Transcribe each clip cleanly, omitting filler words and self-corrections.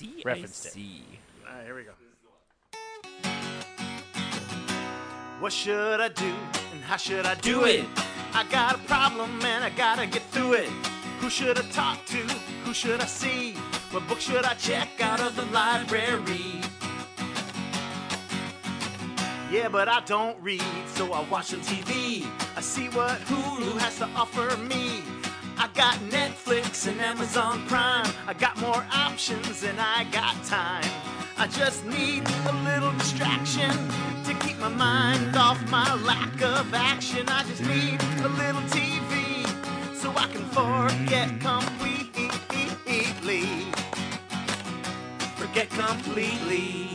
referenced it. All right, here we go. What should I do and how should I do it? I got a problem and I gotta get through it. Who should I talk to? Who should I see? What book should I check out of the library? Yeah, but I don't read, so I watch some TV. I see what Hulu has to offer me. I got Netflix and Amazon Prime. I got more options than I got time. I just need a little distraction to keep my mind off my lack of action. I just need a little TV so I can forget completely. Forget completely.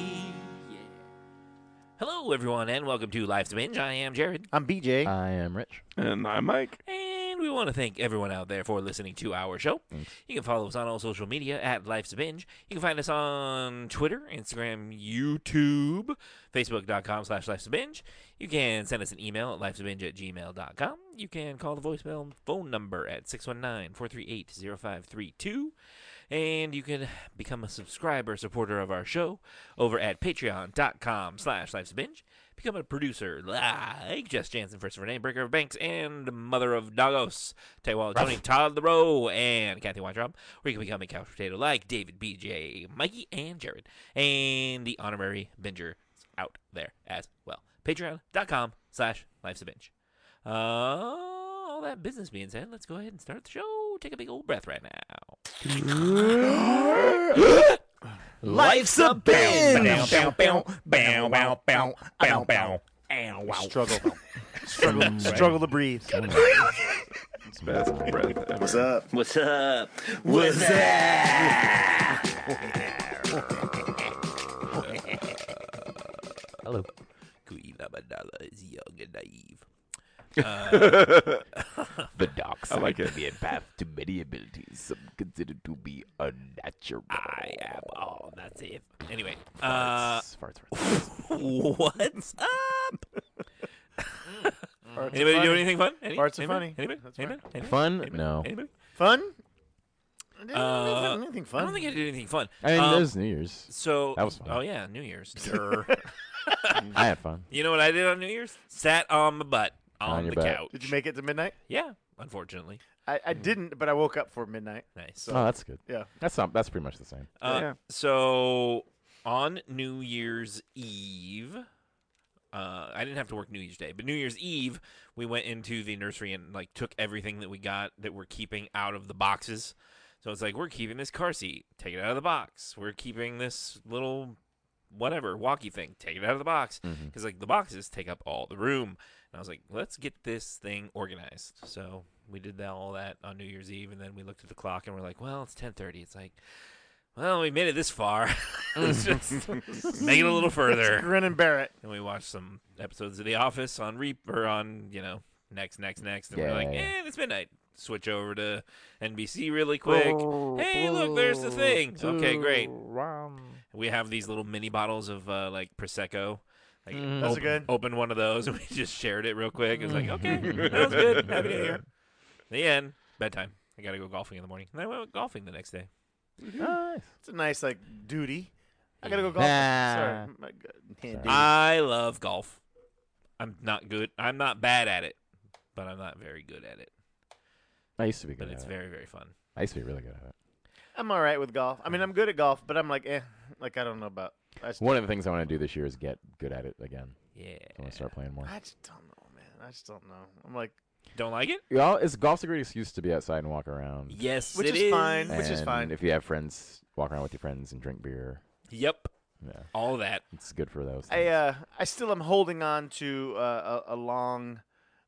Hello, everyone, and welcome to Life's a Binge. I am Jared. I'm BJ. I am Rich. And I'm Mike. And we want to thank everyone out there for listening to our show. Thanks. You can follow us on all social media at Life's a Binge. You can find us on Twitter, Instagram, YouTube, Facebook.com/Life's a Binge. You can send us an email at lifesabinge@gmail.com. You can call the voicemail phone number at 619-438-0532. And you can become a subscriber, supporter of our show over at patreon.com/lifesabinge. Become a producer like Jess Jansen, First Renee, Breaker of Banks, and Mother of Dagos, Taywall, Tony, Todd LaRoe, and Kathy Weintraub. Or you can become a couch potato like David, BJ, Mikey, and Jared. And the honorary binger out there as well. Patreon.com/lifesabinge. All that business being said, let's go ahead and start the show. Take a big old breath right now. Life's a binge. Struggle to breathe. It's best breath ever. What's up? What's up? What's that? Hello. Queen Amidala is young and naive. The dark side I like it. can be a path to many abilities, some considered to be unnatural. I am all that's it. Anyway, Farts. what's up? Farts Anybody are do funny. anything fun? Farts are funny. Anybody? That's Anybody? Anybody? Fun? Anybody? No. Anybody? Fun? I didn't Uh, do anything I fun. don't think I did anything fun. I mean, Um, there's New Year's. So That was fun. Oh yeah, New Year's. Durr. I had fun. You know what I did on New Year's? Sat on my butt on your the butt. couch. Did you make it to midnight? Yeah, unfortunately. I didn't, but I woke up for midnight. Nice. So, Oh, that's good. yeah. That's pretty much the same. Yeah. So on New Year's Eve, I didn't have to work New Year's Day, but New Year's Eve we went into the nursery and like took everything that we got that we're keeping out of the boxes. So it's like we're keeping this car seat, take it out of the box. We're keeping this little whatever walkie thing, take it out of the box because like the boxes take up all the room. And I was like, let's get this thing organized. So we did all that on New Year's Eve, and then we looked at the clock and we're like, well, it's 10:30. It's like, well, we made it this far. Let's just make it a little further. Grin and bear it. And we watched some episodes of The Office on next, and we're like, Yeah. it's midnight. Switch over to NBC really quick. Hey, look, there's the thing. Okay, great. We have these little mini bottles of like Prosecco. Like, Those are good. Opened one of those and we just shared it real quick. It was like, okay, that was good. Happy New Year. The end. Bedtime. I got to go golfing in the morning. And I went golfing the next day. Nice. It's a nice duty. I gotta go golfing. Nah. Sorry, my God. Hand duty. I love golf. I'm not good. I'm not bad at it, but I'm not very good at it. I used to be But good it's at it. very, very fun. I used to be really good at it. I'm all right with golf. I mean, I'm good at golf, but I'm like, like I don't know about. One of the things I want to do this year is get good at it again. Yeah. I want to start playing more. I just don't know, man. I just don't know. I'm like, Don't like it? Well, golf's a great excuse to be outside and walk around. Yes, Which it is fine. Which is And fine. If you have friends, walk around with your friends and drink beer. Yep. Yeah, All of that. it's good for those things. I still am holding on to a long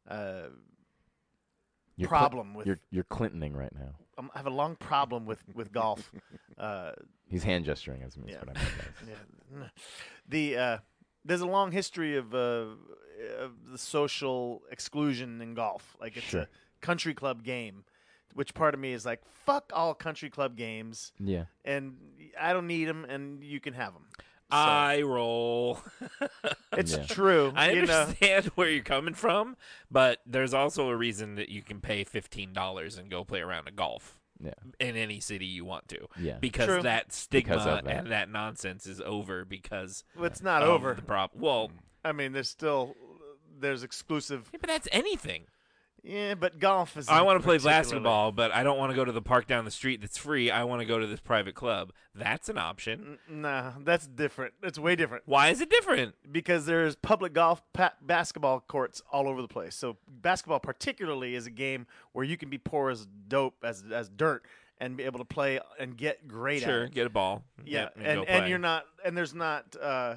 You're problem with. You're Clintoning right now. I have a long problem with golf. He's hand gesturing as Yeah. what I mean. Yeah. There's a long history of the social exclusion in golf. Like it's Sure. a country club game, which part of me is like, fuck all country club games, Yeah. and I don't need them, and you can have them. I roll. It's Yeah. true. I you know. understand where you're coming from, but there's also a reason that you can pay $15 and go play around a golf. Yeah. in any city you want to. Yeah. Because True. that stigma Because of that. and that nonsense is over because Well, it's not of over. the problem. Well, I mean, there's exclusive. yeah, but that's anything. Yeah, but golf is. I want to play particularly- basketball, but I don't want to go to the park down the street that's free. I want to go to this private club. That's an option. Nah, that's different. It's way different Why is it different? because there's public golf basketball courts all over the place. So basketball, particularly, is a game where you can be poor as dope as dirt and be able to play and get great Sure, at it. get a ball. Yeah, Yep, go and play. you're not, and there's not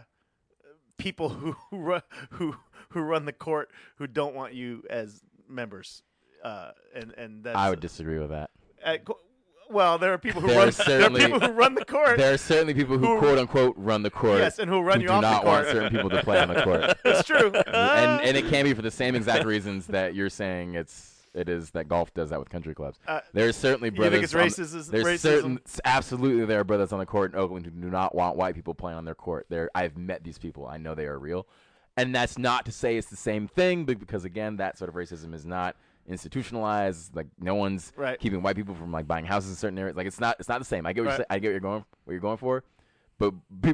people who run the court who don't want you as members, and that's I would disagree with that. well, there are people who There run. are certainly- there are people who run the court. There are certainly people who Who- quote unquote run the court. Yes, and who run you do off the not want court. certain people to play on the court. It's true. and it can be for the same exact reasons that you're saying it is that golf does that with country clubs. There's certainly you brothers. think it's racism? There's certain absolutely there are brothers on the court in Oakland who do not want white people playing on their court. I've met these people. I know they are real, and that's not to say it's the same thing, but because again, that sort of racism is not institutionalized. Like no one's Right. keeping white people from like buying houses in certain areas. Like it's not the same. I get what Right. you're saying. I get what you're going for, but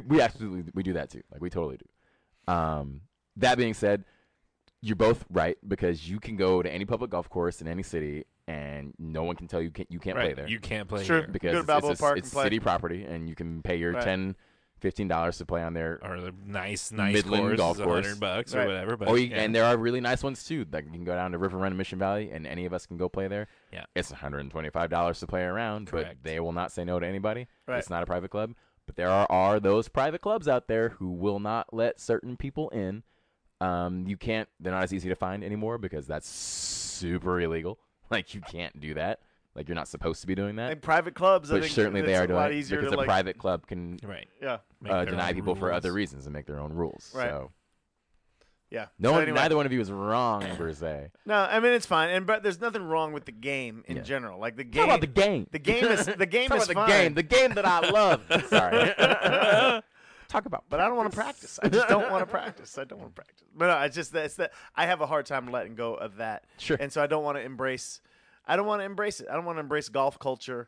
we do that too. Like we totally do. That being said, you're both right because you can go to any public golf course in any city and no one can tell you you can't play Right, there you can't play Sure. here. because Go to Balboa Park it's and play. city property and you can pay your Right. $10-$15 to play on there. Or the nice Midland course, golf is course. $100 Right. or whatever. But Or yeah. and there are really nice ones too. Like you can go down to River Run in Mission Valley and any of us can go play there. Yeah. It's $125 to play around, but Correct. they will not say no to anybody. Right. It's not a private club. But there are those private clubs out there who will not let certain people in. You can't. They're not as easy to find anymore because that's super illegal. Like you can't do that. Like you're not supposed to be doing that. And private clubs, I But think certainly they it's are a doing lot it easier because to a like, private club can Right. Yeah, Make their deny own people for rules. other reasons and make their own rules. Right. So yeah. no So one, anyway. neither one of you is wrong per se. No, I mean it's fine, but there's nothing wrong with the game in Yeah. general. Like the game. Talk about the game. The game is the game Talk is about fine. the game that I love. Sorry. Talk about. But I don't want to practice. I just don't want to practice. I don't want to practice. But no, it's just that's that I have a hard time letting go of that. Sure. And so I don't want to embrace. I don't want to embrace it. I don't want to embrace golf culture.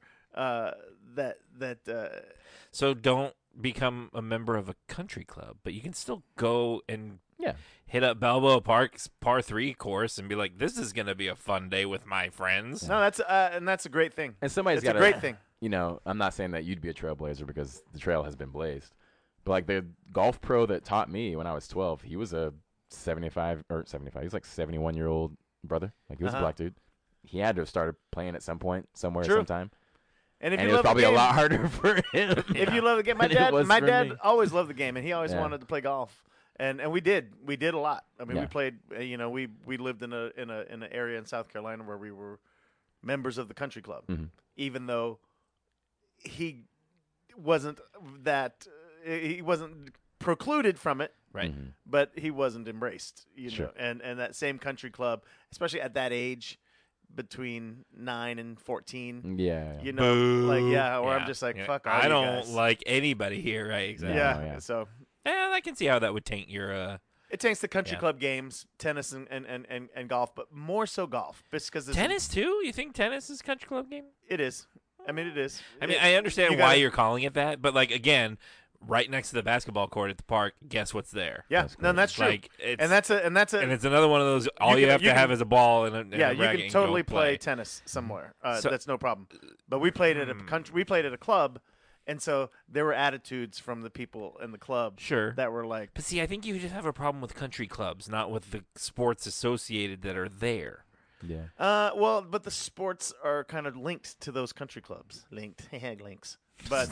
So don't become a member of a country club, but you can still go and Yeah. hit up Balboa Park's par 3 course and be like, this is going to be a fun day with my friends. No, that's a great thing. And somebody's It's a got great thing. You know, I'm not saying that you'd be a trailblazer because the trail has been blazed, but like the golf pro that taught me when I was 12, he was a 75. He was like 71-year-old brother. Like he was a black dude. He had to have started playing at some point, somewhere, True. sometime. And if And you it was love probably the a game, lot harder for him. if you love the game, my than it was dad for me. always loved the game, and he always Yeah. wanted to play golf. And we did a lot. I mean, Yeah. we played. We lived in an area in South Carolina where we were members of the country club, Mhm. even though he wasn't that he wasn't precluded from it, Right. Mhm. but he wasn't embraced. Sure. And that same country club, especially at that age, between 9 and 14. Yeah. You know, like where I'm Yeah. just like, Yeah. fuck. All I you don't guys. like anybody here, right? Exactly. Yeah. yeah. So Yeah, I can see how that would taint your. it takes the country Yeah. club games, tennis and golf, but more so golf, because there's Tennis too? You think tennis is country club game? It is. I mean, it is. I mean, I understand you why gotta- you're calling it that, but like again, right next to the basketball court at the park, guess what's there? Yeah, That's no, cool. that's true. Like, it's, and that's a and it's another one of those. All you, can- have you to have can- is a ball and a yeah, and a you racket can and go totally play play. tennis somewhere. So- That's no problem. But we played at a country. We played at a club, and so there were attitudes from the people in the club Sure. that were like, But see, I think you just have a problem with country clubs, not with the sports associated that are there. Yeah. well, but the sports are kind of linked to those country clubs. Linked, links. But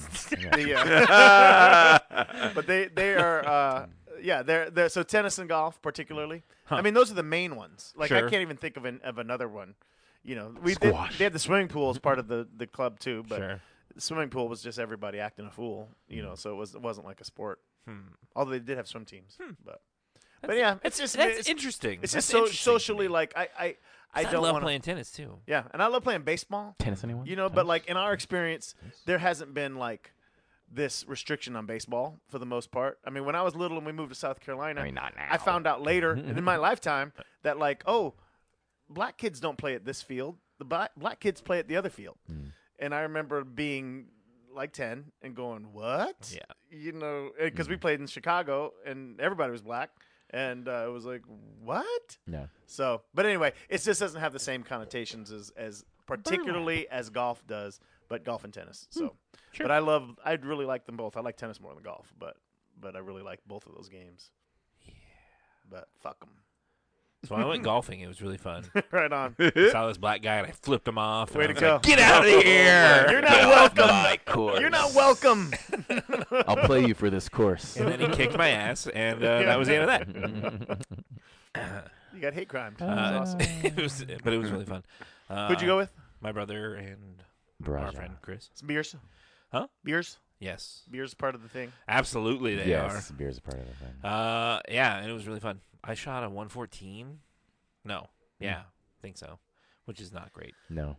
but they are they're so tennis and golf particularly. I mean, those are the main ones. Like I Sure. can't even think of another one. You know, Squash. they had the swimming pool as part of the club too, but Sure. the swimming pool was just everybody acting a fool. You know, so it wasn't like a sport. Although they did have swim teams, but yeah, it's just That's interesting. It's That's just so interesting to socially me. like I 'Cause don't love want to. playing tennis too. Yeah, and I love playing baseball. Tennis, anyone? You know, but like in our experience, there hasn't been like this restriction on baseball for the most part. I mean, when I was little and we moved to South Carolina, I mean, not now. I found out later in my lifetime that like, oh, black kids don't play at this field. The black kids play at the other field. And I remember being like 10 and going, what? Yeah. Because we played in Chicago and everybody was black. And it was like, what? Yeah. So, but anyway, it just doesn't have the same connotations as particularly as golf does, but golf and tennis. So, Sure. but I really like them both. I like tennis more than golf, but I really like both of those games. Yeah. But fuck them. So when I went golfing, it was really fun. Right on. Saw this black guy and I flipped him off. Way and to I was go. like, get out of here! You're not welcome. My course. You're not welcome. I'll play you for this course. And then he kicked my ass, and that was the end of that. You got hate crimed. That was awesome. But it was really fun. Who'd you go with? My brother and our Baraja. friend Chris. Some beers. Huh? Beers. Yes, Beers part of the thing. absolutely they Yes, beer's a part of the thing. are. Yeah, and it was really fun. I shot a 114. No, yeah, I think so, which is not great. No.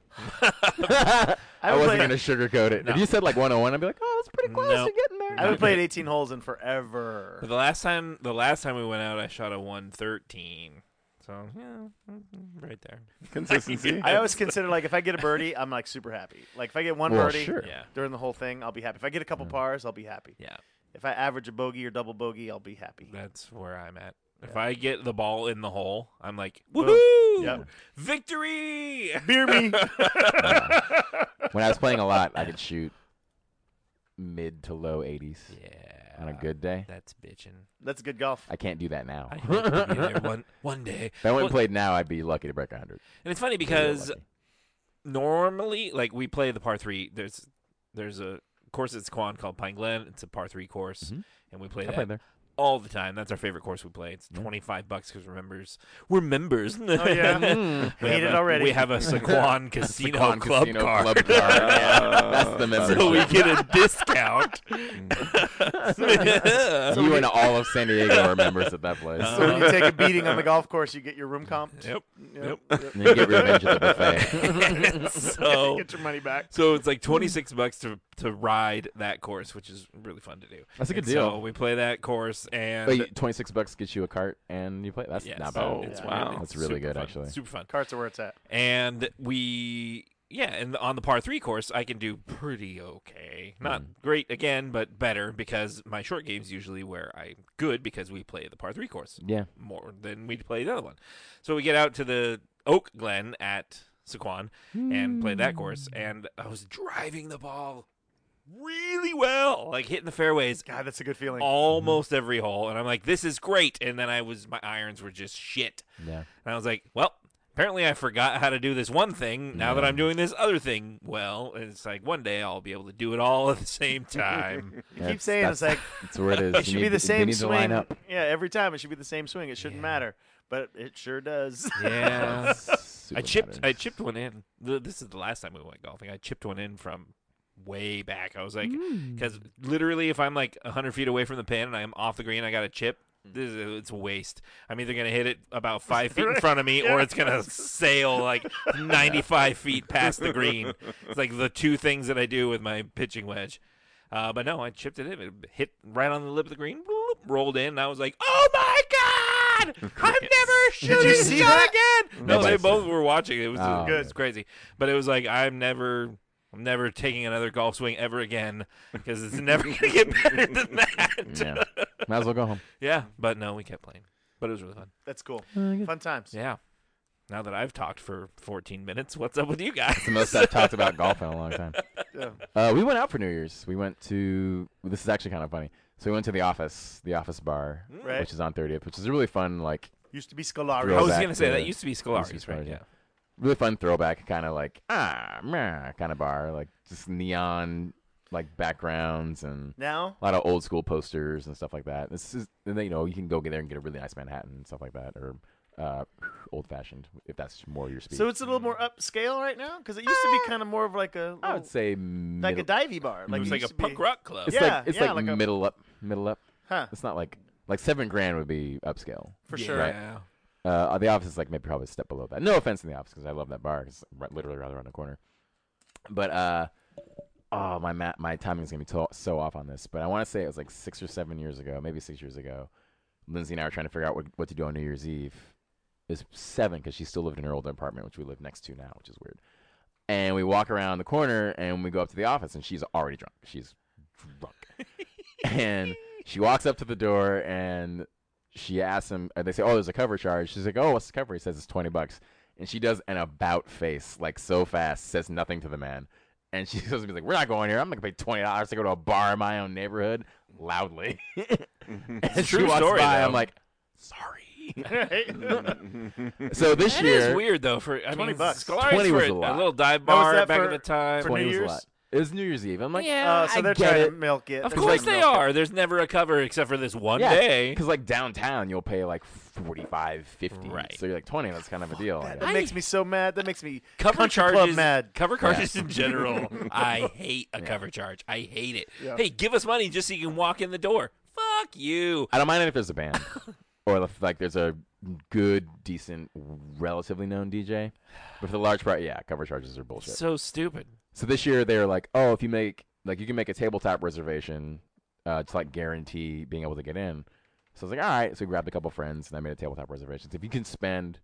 I I wasn't going to sugarcoat it. No. If you said like 101, I'd be like, oh, that's pretty close Nope. to getting there. I haven't played 18 holes in forever. But the last time we went out, I shot a 113. So yeah, right there. Consistency. I always consider, like, if I get a birdie, I'm, like, super happy. Like, if I get one Well, birdie sure. Yeah, during the whole thing, I'll be happy. If I get a couple pars, I'll be happy. yeah, If I average a bogey or double bogey, I'll be happy. that's where I'm at. If Yeah. I get the ball in the hole, I'm like, Boom. woohoo! Yep. Victory! Beer me. When I was playing a lot, I could shoot mid to low 80s Yeah, on a good day. that's bitching. That's good golf. I can't do that now. I hope to be there one day. If I went Well, and played now, I'd be lucky to break 100. and it's funny because normally, like, we play the par 3. There's a course at Sequan called Pine Glen. It's a par 3 course, Mhm. and we play I that played there. all the time. That's our favorite course we play. It's Yeah. $25 because we're members. Oh, yeah. We Hate have it a- already. We have a Sequan Casino Sequan Club Casino card. Club card. Yeah, that's the membership. So we get a discount. You and all of San Diego are members at that place. So when you take a beating on the golf course, you get your room comp. Yep. Yep. And you get revenge at the buffet. So Get your money back. So it's like $26 to ride that course, which is really fun to do. That's a good And deal. So we play that course, and Wait, $26 gets you a cart and you play. That's yes, not bad. Oh, it's wow. really- That's really super good, fun. actually. Super fun. Carts are where it's at. And and on the par 3 course, I can do pretty okay. Not great again, but better because my short game's usually where I'm good because we play the par 3 course Yeah. more than we play the other one. So we get out to the Oak Glen at Sequan and play that course, and I was driving the ball really well, like hitting the fairways God, that's a good feeling. almost every hole, and I'm like, this is great. And then my irons were just shit, Yeah. and I was like, well, apparently I forgot how to do this one thing now that I'm doing this other thing well. And it's like one day I'll be able to do it all at the same time. You keep saying it's like That's where it is. it should be the They same need to swing. line up. Yeah, every time it should be the same swing. It shouldn't matter, but it sure does. Yeah. Super I chipped matters. one in. This is the last time we went golfing. I chipped one in from way back. I was like, because literally, if I'm like 100 feet away from the pin and I'm off the green, I got a chip. It's a waste. I'm either gonna hit it about 5 feet in front of me, or it's gonna sail like 95 feet past the green. It's like the two things that I do with my pitching wedge. But no, I chipped it in. It hit right on the lip of the green, bloop, rolled in, and I was like, "Oh my god! I'm never shooting you this see shot that? again." No, Nobody they both said- were watching. It was Oh, good. okay. It's crazy, but it was like I'm never taking another golf swing ever again because it's never gonna get better than that. Yeah. Might as well go home. Yeah, but no, we kept playing. But it was really fun. That's cool. Fun times. Yeah. Now that I've talked for 14 minutes, what's up with you guys? It's the most I've talked about golf in a long time. Yeah. We went out for New Year's. We went to. This is actually kind of funny. So we went to the office bar, Right. which is on 30th, which is a really fun, like, Used to be I Scolari. Throwback was going to say, to- that used to be Scolari's, used to be right? Scolari's, Yeah. really fun throwback, kind of like meh kind of bar, like just neon like backgrounds and Now, a lot of old school posters and stuff like that. This is, and then, you can go get there and get a really nice Manhattan and stuff like that, or old fashioned if that's more your speed. so it's a little more upscale right now because it used to be kind of more of like a I would say like a middle, divey bar. It Like was it like a used to be- punk rock club. it's Yeah, like it's yeah, like, like a- middle up. Huh? It's not like $7,000 would be upscale. For sure. Yeah. The office is like maybe probably a step below that. No offense in the office because I love that bar. It's literally right around the corner. But my timing is gonna be so off on this. But I want to say it was like 6 or 7 years ago, maybe 6 years ago. Lindsay and I were trying to figure out what to do on New Year's Eve. It was 7 because she still lived in her old apartment, which we live next to now, which is weird. And we walk around the corner, and we go up to the office, and she's already drunk. She's drunk. And she walks up to the door, and she asks him, they say, oh, there's a cover charge. She's like, oh, what's the cover? He says it's $20. And she does an about face, like so fast, says nothing to the man. And she's supposed to be like, we're not going here. I'm not going to pay $20 to go to a bar in my own neighborhood, loudly. And she walks story, by, though. I'm like, sorry. So this That year, is weird though. For I $20. mean, Scolari's 20 for was a a lot. little dive Now, was bar that back for- in the time. for 20 New was a Years? lot. It was New Year's Eve. I'm like, Yeah, so I they're get trying it. to milk it. Of They're course trying to they milk it. are. There's never a cover except for this one yeah, day. because like downtown, you'll pay like $45, $50. Right. So you're like 20. That's kind of a deal. I That guess. makes me so mad. That makes me Cover country club charges, mad. cover charges in general. I hate a Yeah. cover charge. I hate it. Yeah. Hey, give us money just so you can walk in the door. Fuck you. I don't mind it if there's a band or if like there's a good, decent, relatively known DJ. But for the large part, yeah, cover charges are bullshit. So stupid. So this year they're like, oh, if you make like you can make a tabletop reservation to like guarantee being able to get in. So I was like, all right. So we grabbed a couple friends and I made a tabletop reservation. So if you can spend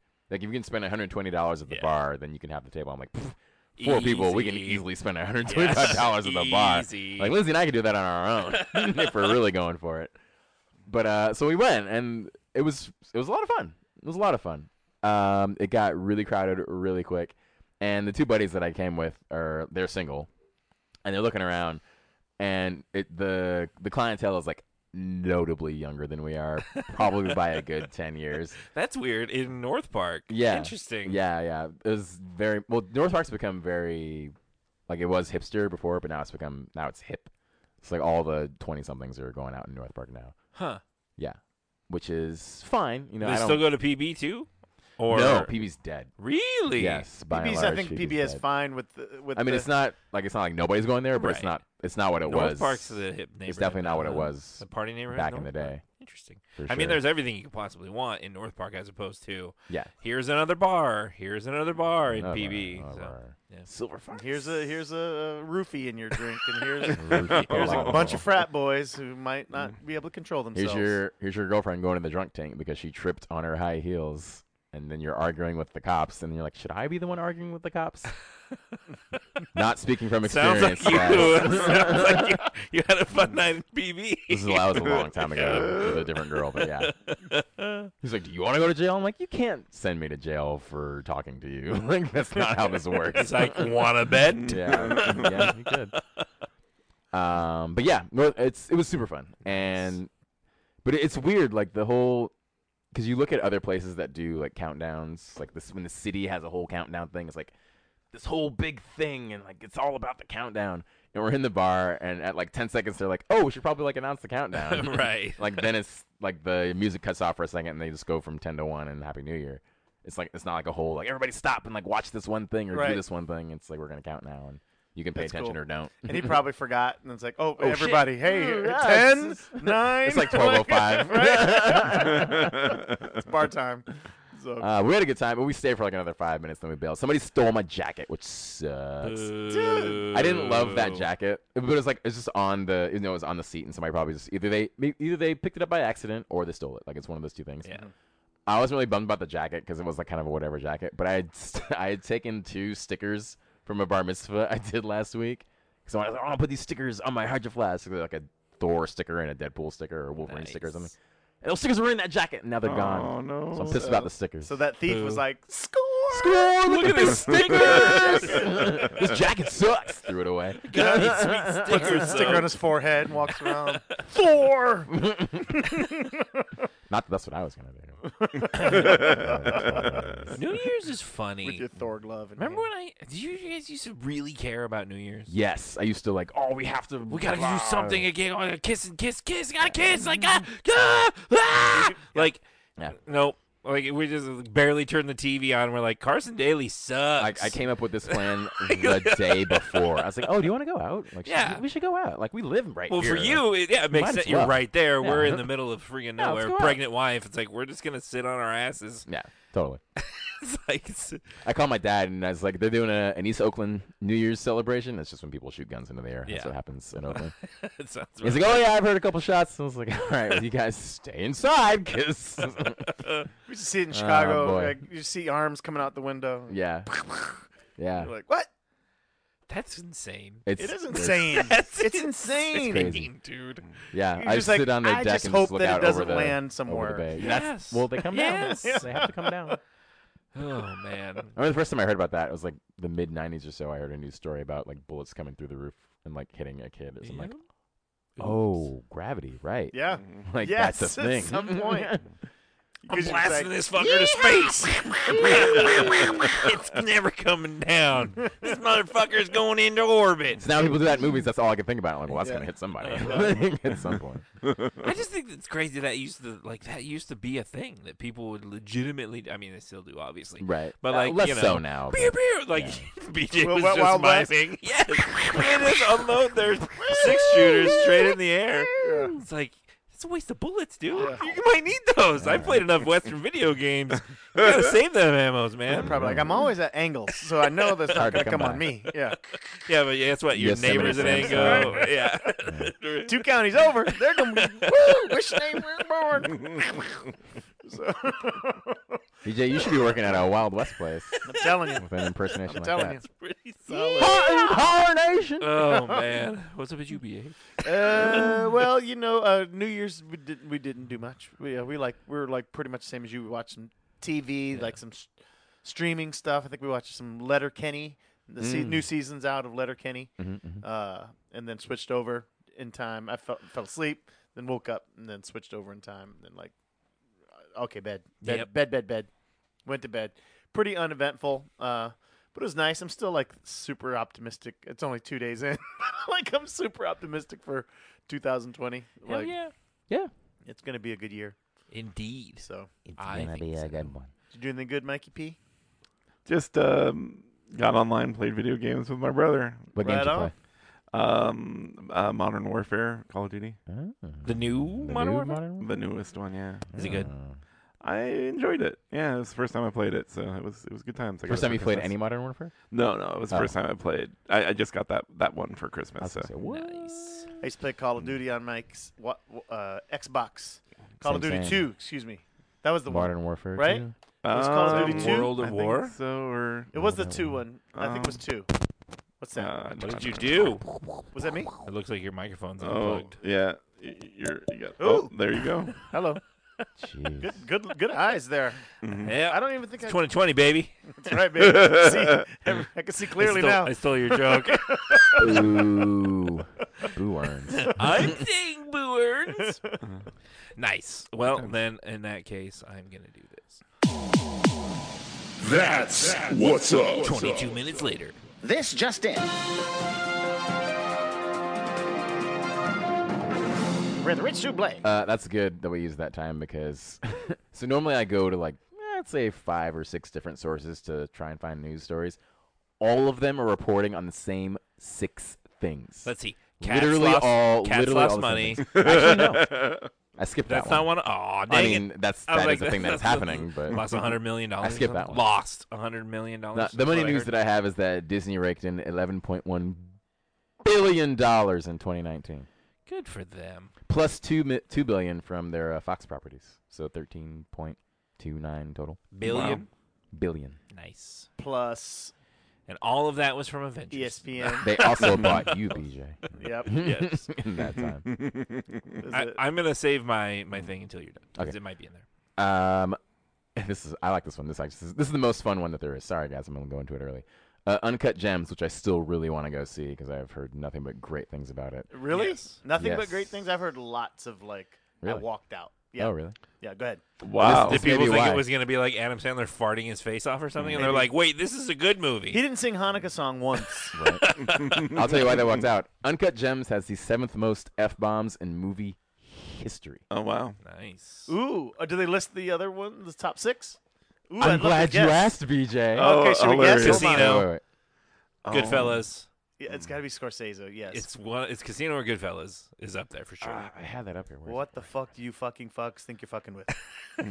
$120 at the Yeah. bar, then you can have the table. I'm like, pfft, 4 people, we can Easy. easily spend $125 at the bar. Easy. Like Lindsay and I could do that on our own if we're really going for it. But so we went, and it was a lot of fun. It was a lot of fun. It got really crowded really quick, and the 2 buddies that I came with they're single, and they're looking around, and the clientele is like notably younger than we are, probably by a good 10 years. That's weird. In North Park. Yeah. Interesting. Yeah. It was very well. North Park's become very like it was hipster before, but now it's hip. It's like all the 20-somethings are going out in North Park now. Huh. Yeah, which is fine. You know, They I don't. still go to PB too? Or No, PB's dead. Really? Yes, by and PB's, I large, think PB's PB is dead. fine with. I mean, it's not like nobody's going there, but Right. it's not what it North was. Park's the hip neighborhood. It's definitely not what it now, was The party neighborhood back in North the Park? day. Interesting. for I mean, sure. there's everything you could possibly want in North Park as opposed to yeah. here's another bar, here's another bar in Another PB. bar, So, another yeah. Silver Fox. Here's a roofie in your drink, and here's Here's a bunch of frat boys who might not be able to control themselves. Here's your girlfriend going to the drunk tank because she tripped on her high heels, and then you're arguing with the cops, and you're like, should I be the one arguing with the cops? Not speaking from Sounds experience. like you. guys. Sounds like you had a fun night in PB. That was a long time ago with a different girl, but yeah. He's like, do you want to go to jail? I'm like, you can't send me to jail for talking to you. Like, that's not how this works. It's like, want to bet? yeah, you could. But yeah, it was super fun, but it's weird, like the whole, because you look at other places that do like countdowns, like this when the city has a whole countdown thing. It's like this whole big thing, and like it's all about the countdown. And we're in the bar, and at like 10 seconds, they're like, "Oh, we should probably like announce the countdown." Right. Like then it's like the music cuts off for a second, and they just go from 10 to 1 and Happy New Year. It's like it's not like a whole like everybody stop and like watch this one thing or Right. do this one thing. It's like we're gonna count now, and you can pay That's attention cool. or don't. And he probably forgot, and it's like, oh, Oh, everybody, shit. hey, Yeah, 10, it's 9. It's like 12:05. Right? It's bar time. So We had a good time, but we stayed for like another 5 minutes, then we bailed. Somebody stole my jacket, which sucks. I didn't love that jacket, but it was like it's just on the it was on the seat, and somebody probably just either they picked it up by accident or they stole it. Like it's one of those two things. Yeah. I wasn't really bummed about the jacket because it was like kind of a whatever jacket, but I had taken 2 stickers from a bar mitzvah I did last week. So I was like, I'll put these stickers on my Hydro Flask, like a Thor sticker and a Deadpool sticker or a Wolverine sticker or something. And those stickers were in that jacket, and now they're gone. Oh no! So I'm pissed about the stickers. So that thief was like, score! Score! Look at these stickers! This jacket sucks. Threw it away. God, these sweet Puts stickers. a sticker though. on his forehead and walks around. Thor! Not that that's what I was gonna do. New Year's is funny. With your Thor glove. in Remember hand. when did you guys used to really care about New Year's? Yes, I used to like. Oh, we have to. We gotta do something again. Oh, kiss, gotta kiss. Like, ah! Like, Yeah. nope. Like, we just barely turned the TV on. We're like, Carson Daly sucks. I came up with this plan the day before. I was like, "Oh, do you want to go out? Like, Yeah. we should go out. Like, we live right Well, here." for you, it makes Might as sense. You're well. right there. Yeah. We're in the middle of freaking Yeah, let's nowhere. go out. Pregnant wife. It's like, we're just gonna sit on our asses. Yeah, totally. It's like, it's, I called my dad, and I was like, "They're doing an East Oakland New Year's celebration. It's just when people shoot guns into the air. That's Yeah. what happens in Oakland." it sounds He's like, "Oh yeah, I've heard a couple shots." I was like, "All right, well, you guys stay inside, cause We used to see it in Chicago. boy. Like, you see arms coming out the window. yeah, yeah." You're like, what? That's insane. It is insane. That's It's insane. crazy. dude. Yeah, You're I just sit like, on the I deck just and hope just look that it out doesn't over the land somewhere. Over the bay. Yes. Well, they come Yes. down. They have to come down. Oh man. I remember the first time I heard about that, it was like the mid '90s or so. I heard a news story about like bullets coming through the roof and like hitting a kid. I'm like, oh, gravity, right? Yeah. Like Yes, that's a thing. at some point. I'm 'Cause you're blasting like, this fucker to space. It's never coming down. This motherfucker's going into orbit. So now people do that in movies. That's all I can think about. I'm like, well, that's Yeah. gonna hit somebody at some point. I just think it's crazy that used to be a thing that people would legitimately. I mean, they still do, obviously. Right. But like, less you know, so now. Pew, but- pew, like yeah. BJ Well, was Wild just West? miming. Yes, they just unload their 6-shooters straight in the air. It's like it's a waste of bullets, dude. You might need those. I played enough Western video games. You gotta save them ammos, I'm man. probably like, I'm always at angles, so I know that's not Hard to going to come come on by. me. Yeah. Yeah, but guess what? Your Yosemite neighbors at Sam Ango. style. Yeah. 2 counties over, they're going to be, woo, wish they were born. So, BJ, you should be working at a Wild West place I'm telling you. with an impersonation I'm like telling that. you. Pretty solid. Incarnation. Oh man, what's up with you, BA? Well, you know, New Year's we didn't do much. We were like pretty much the same as you. We watched some TV, Yeah. like some streaming stuff. I think we watched some Letterkenny. The new season's out of Letterkenny, and then switched over in time. I fell asleep, then woke up, and then switched over in time. And then like, okay, bed, Yep. bed. Went to bed. Pretty uneventful. But it was nice. I'm still like super optimistic. It's only 2 days in. Like I'm super optimistic for 2020. Hell Like yeah. Yeah. it's gonna be a good year. Indeed. So It's I gonna think be a so. good one. did you do anything good, Mikey P? Just got online, played video games with my brother. What games Right you play? Modern Warfare, Call of Duty, Oh. The new The Modern new Warfare? Modern Warfare? the newest one. Yeah, Is it good? I enjoyed it. Yeah, it was the first time I played it, so it was good times. I got First it time for you played Christmas. any Modern Warfare? No, it was the Oh. first time I played. I just got that one for I Christmas. was So gonna say, what? Nice. I used to play Call of Duty on Mike's Xbox. Call of Same, Duty same. 2, excuse me. That was the one. Modern Warfare, Right? too? was Call of Duty 2? World of I think War? So or It was the that 2 one. one. I think it was 2. What's that? What I did you don't do? Was that me? It looks like your microphone's know. unplugged. Yeah, you got. Ooh. Oh, there you go. Hello. Jeez. Good eyes there. Yeah. I don't even think It's I. 2020, baby. That's right, baby. I can see clearly now. I stole your joke. Ooh. Boo earns. I'm saying boo earns. Nice. Well, then, in that case, I'm going to do this. That's what's up. 22 minutes later. This just in. Where the rich souffle. That's good that we use that time because so normally I go to like let's say 5 or 6 different sources to try and find news stories. All of them are reporting on the same 6 things. Let's see. Cats literally lost, all Cats literally lost all the same money. things. Actually, no. I skipped That's that not one. one. Aw, dang I mean, it. that I was is a thing that is happening, but Lost $100 million. I skipped that one. Lost $100 million. the money news that I have is that Disney raked in $11.1 billion in 2019, Good for them. plus $2 billion from their Fox properties, so 13.29 total Billion. billion. Nice. Plus And all of that was from Avengers. ESPN. They also bought you, BJ. Yep. Yes. in that time. Is it- I'm going to save my thing until you're done. Because Okay. it might be in there. I like this one. This is the most fun one that there is. Sorry, guys, I'm gonna go into it early. Uncut Gems, which I still really want to go see because I've heard nothing but great things about it. Really? Yes. Nothing but Yes. great things. I've heard lots of like. I Really? walked out. Yeah. Oh, really? Yeah. Go ahead. Wow. This Did people may be think why. it was going to be like Adam Sandler farting his face off or something? And they're Maybe. like, wait, this is a good movie. He didn't sing Hanukkah song once. Right. I'll tell you why they walked out. Uncut Gems has the 7th most f-bombs in movie history. Oh wow. Nice. Ooh. Do they list the other one? The top 6? Ooh, I'd I'm love to glad you guess. asked, BJ. Oh, Okay, should we guess? hilarious. Hold on. Casino. Wait. Goodfellas. Yeah, it's got to be Scorsese. Yes. It's Casino or Goodfellas is up there for sure. I had that up here. Where's What it? the fuck do you fucking fucks think you're fucking with?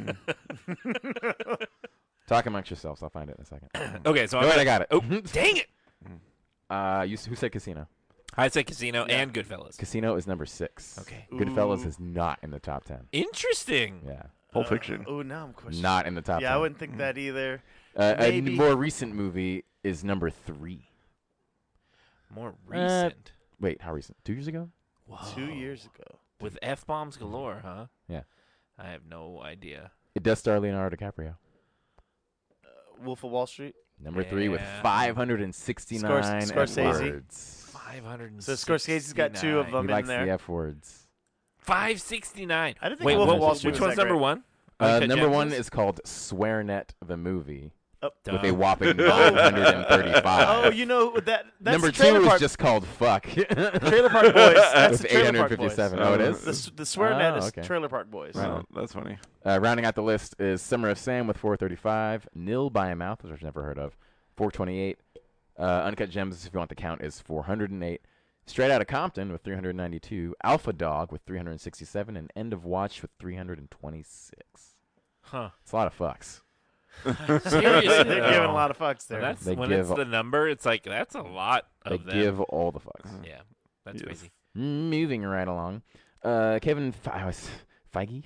Talk amongst yourselves. I'll find it in a second. Okay, so No, wait, I got it. Oh, dang it! Who said Casino? I'd say Casino and Goodfellas. Casino is number 6. Okay. Goodfellas Ooh. is not in the top 10. Interesting. Yeah. Pulp Fiction. Oh, now I'm questioning. Not in the top 10. Yeah, I wouldn't think that either. A Maybe. more recent movie is number 3. More recent. Wait, how recent? 2 years ago? Whoa. 2 years ago. With F-bombs galore, huh? Yeah. I have no idea. It does star Leonardo DiCaprio. Wolf of Wall Street. Number 3 with Yeah. 569 Scorsese. F-words. 500. So Scorsese's got 2 of them He in likes there. the F-words. 569. I didn't think Wait, Wolf of Wall Street which was one's that number great. one? Uncut Number 1 Gems? is called SwearNet the movie Oh. with a whopping 935. Oh, you know that's Number the 2 Trailer is Park, just called Fuck. Trailer Park Boys. That's with the Trailer Park Boys. 857. Oh, it is? The SwearNet Oh, is okay. Trailer Park Boys. Oh, that's funny. Rounding out the list is Summer of Sam with 435. Nil by a Mouth, which I've never heard of, 428. Uncut Gems, if you want the count, is 408. Straight Outta Compton with 392. Alpha Dog with 367. And End of Watch with 326. Huh. It's a lot of fucks. Seriously, They're though. giving a lot of fucks there. That's They when give- it's the number. It's like that's a lot They of them. give all the fucks. Yeah, that's Yes. crazy. Moving right along. Kevin Feige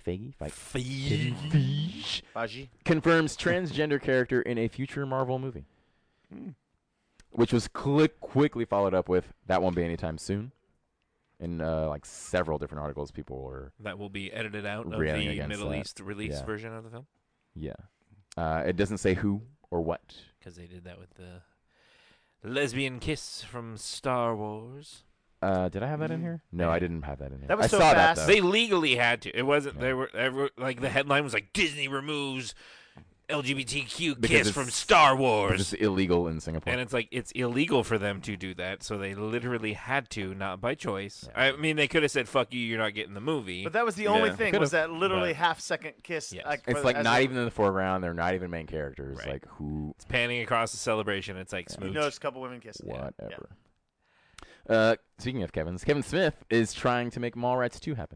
Baji. confirms transgender character in a future Marvel movie. Which was quickly followed up with that won't be anytime soon. In like several different articles, people were That will be edited out of Railing the against Middle that. East release Yeah. version of the film It doesn't say who or what. because they did that with the lesbian kiss from Star Wars. Did I have that in here? No, I didn't have that in here. That was I so saw fast. that though. They legally had to. It wasn't. Yeah. They were like the headline was like Disney removes LGBTQ Because kiss it's- from Star But Wars. it's illegal in Singapore. And it's like it's illegal for them to do that, so they literally had to, not by choice. I mean, they could have said "fuck you," you're not getting the movie. But that was the only Yeah. thing Could've, was that literally but- half-second kiss. Yes. It's for- like as not a- even in the foreground. They're not even main characters. Right. Like who, It's panning across the celebration. It's like You smooch. noticed a couple women kissing. whatever. Speaking of Kevin Smith is trying to make Mallrats 2 happen.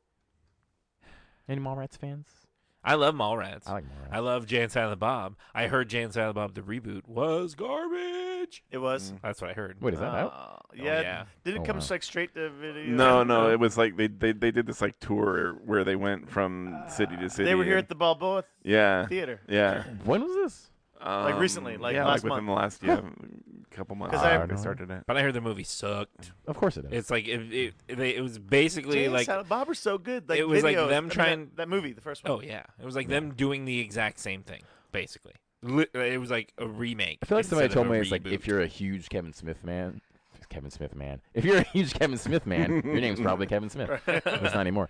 Any Mallrats fans? I love Mallrats. I like Mallrats. I love Jan Silent Bob. I heard Jan Silent Bob the reboot was garbage. It was. That's what I heard. Wait, is that out? Yeah. yeah. Did it Oh, come wow. like straight to video? No, it was like they did this like tour where they went from city to city. They were here and- at the Balboa yeah Theater. yeah When was this? recently, like yeah, last like within month. the last couple months. 'Cause I- they started it. But I heard the movie sucked. Of course it is. It's like it was basically Jay, like Silent Bob are so good. Like it was like videos. them I mean, trying- that movie, the first one. oh yeah, it was like them doing the exact same thing basically. It was like a remake. I feel like somebody instead of told a me it's like reboot. if you're a huge Kevin Smith man. If you're a huge Kevin Smith man, your name's probably Kevin Smith. But it's not anymore.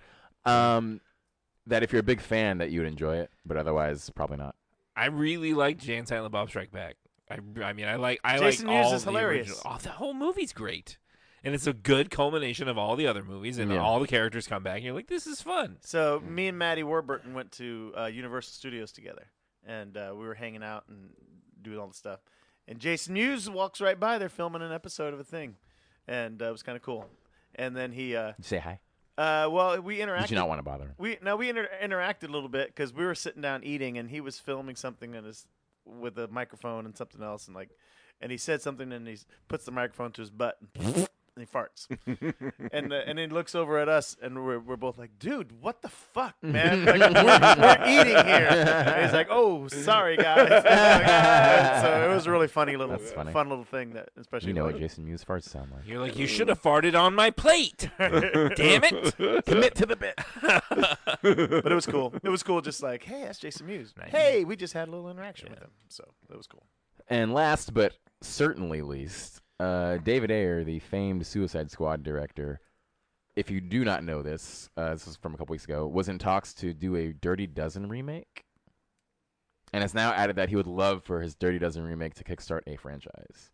That if you're a big fan, that you would enjoy it, but otherwise, probably not. I really like Jan Silent Bob Strike Back. I mean, I like Jason all Mewes is the hilarious. original- Oh, the whole movie's great, and it's a good culmination of all the other movies, and Yeah. all the characters come back. And you're like, this is fun. So me and Maddie Warburton went to Universal Studios together, and we were hanging out and doing all the stuff. And Jason Mewes walks right by. They're filming an episode of a thing, and it was kind of cool. And then he, Did you say hi? well, we interacted. Did you not want to bother him? We interacted a little bit because we were sitting down eating, and he was filming something with a microphone and something else, and he said something, and he puts the microphone to his butt and he farts, and then he looks over at us, and we're both like, "Dude, what the fuck, man? Like, we're eating here." And he's like, "Oh, sorry, guys." And so it was a really funny That's funny. fun little thing that, especially You know like- what Jason Mewes farts sound like. You're like, you should have farted on my plate. Damn it! Commit to the bit. But it was cool. It was cool, just like, hey, that's Jason Mewes. Nice. Hey, we just had a little interaction with him, so that was cool. And last but certainly least, David Ayer, the famed Suicide Squad director, if you do not know this, this was from a couple weeks ago, was in talks to do a Dirty Dozen remake. And has now added that he would love for his Dirty Dozen remake to kickstart a franchise.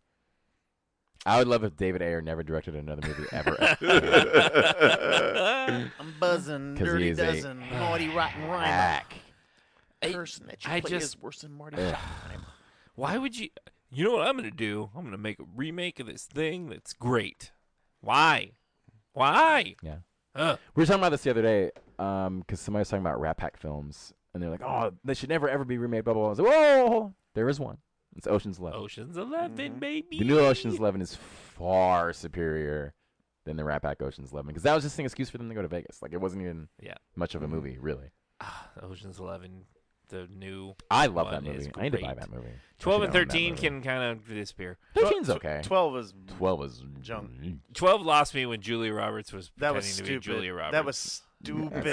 I would love if David Ayer never directed another movie ever. I'm buzzing, 'Cause he Dirty is a Dozen, Marty Rotten Rhymer. Hack. Person that you I play just- is worse than Marty Ugh. Schottenheimer. Why would you? You know what I'm gonna do? I'm gonna make a remake of this thing that's great. Why? Why? Yeah. Ugh. We were talking about this the other day because somebody was talking about Rat Pack films. And they're like, oh, they should never, ever be remade, blah, blah, blah. I was like, whoa, there is one. It's Ocean's 11. Ocean's 11, baby. The new Ocean's 11 is far superior than the Rat Pack Ocean's 11 because that was just an excuse for them to go to Vegas. Like, it wasn't even Yeah. much of a movie, really. Ocean's 11 The new. I love one that movie. is I need to buy great. that movie. 12 I and should own that 13 movie. can kind of disappear. 13's okay. 12 is 12 is Junk. 12 lost me when Julia Roberts was that pretending was to stupid. be Julia Roberts. That was stupid.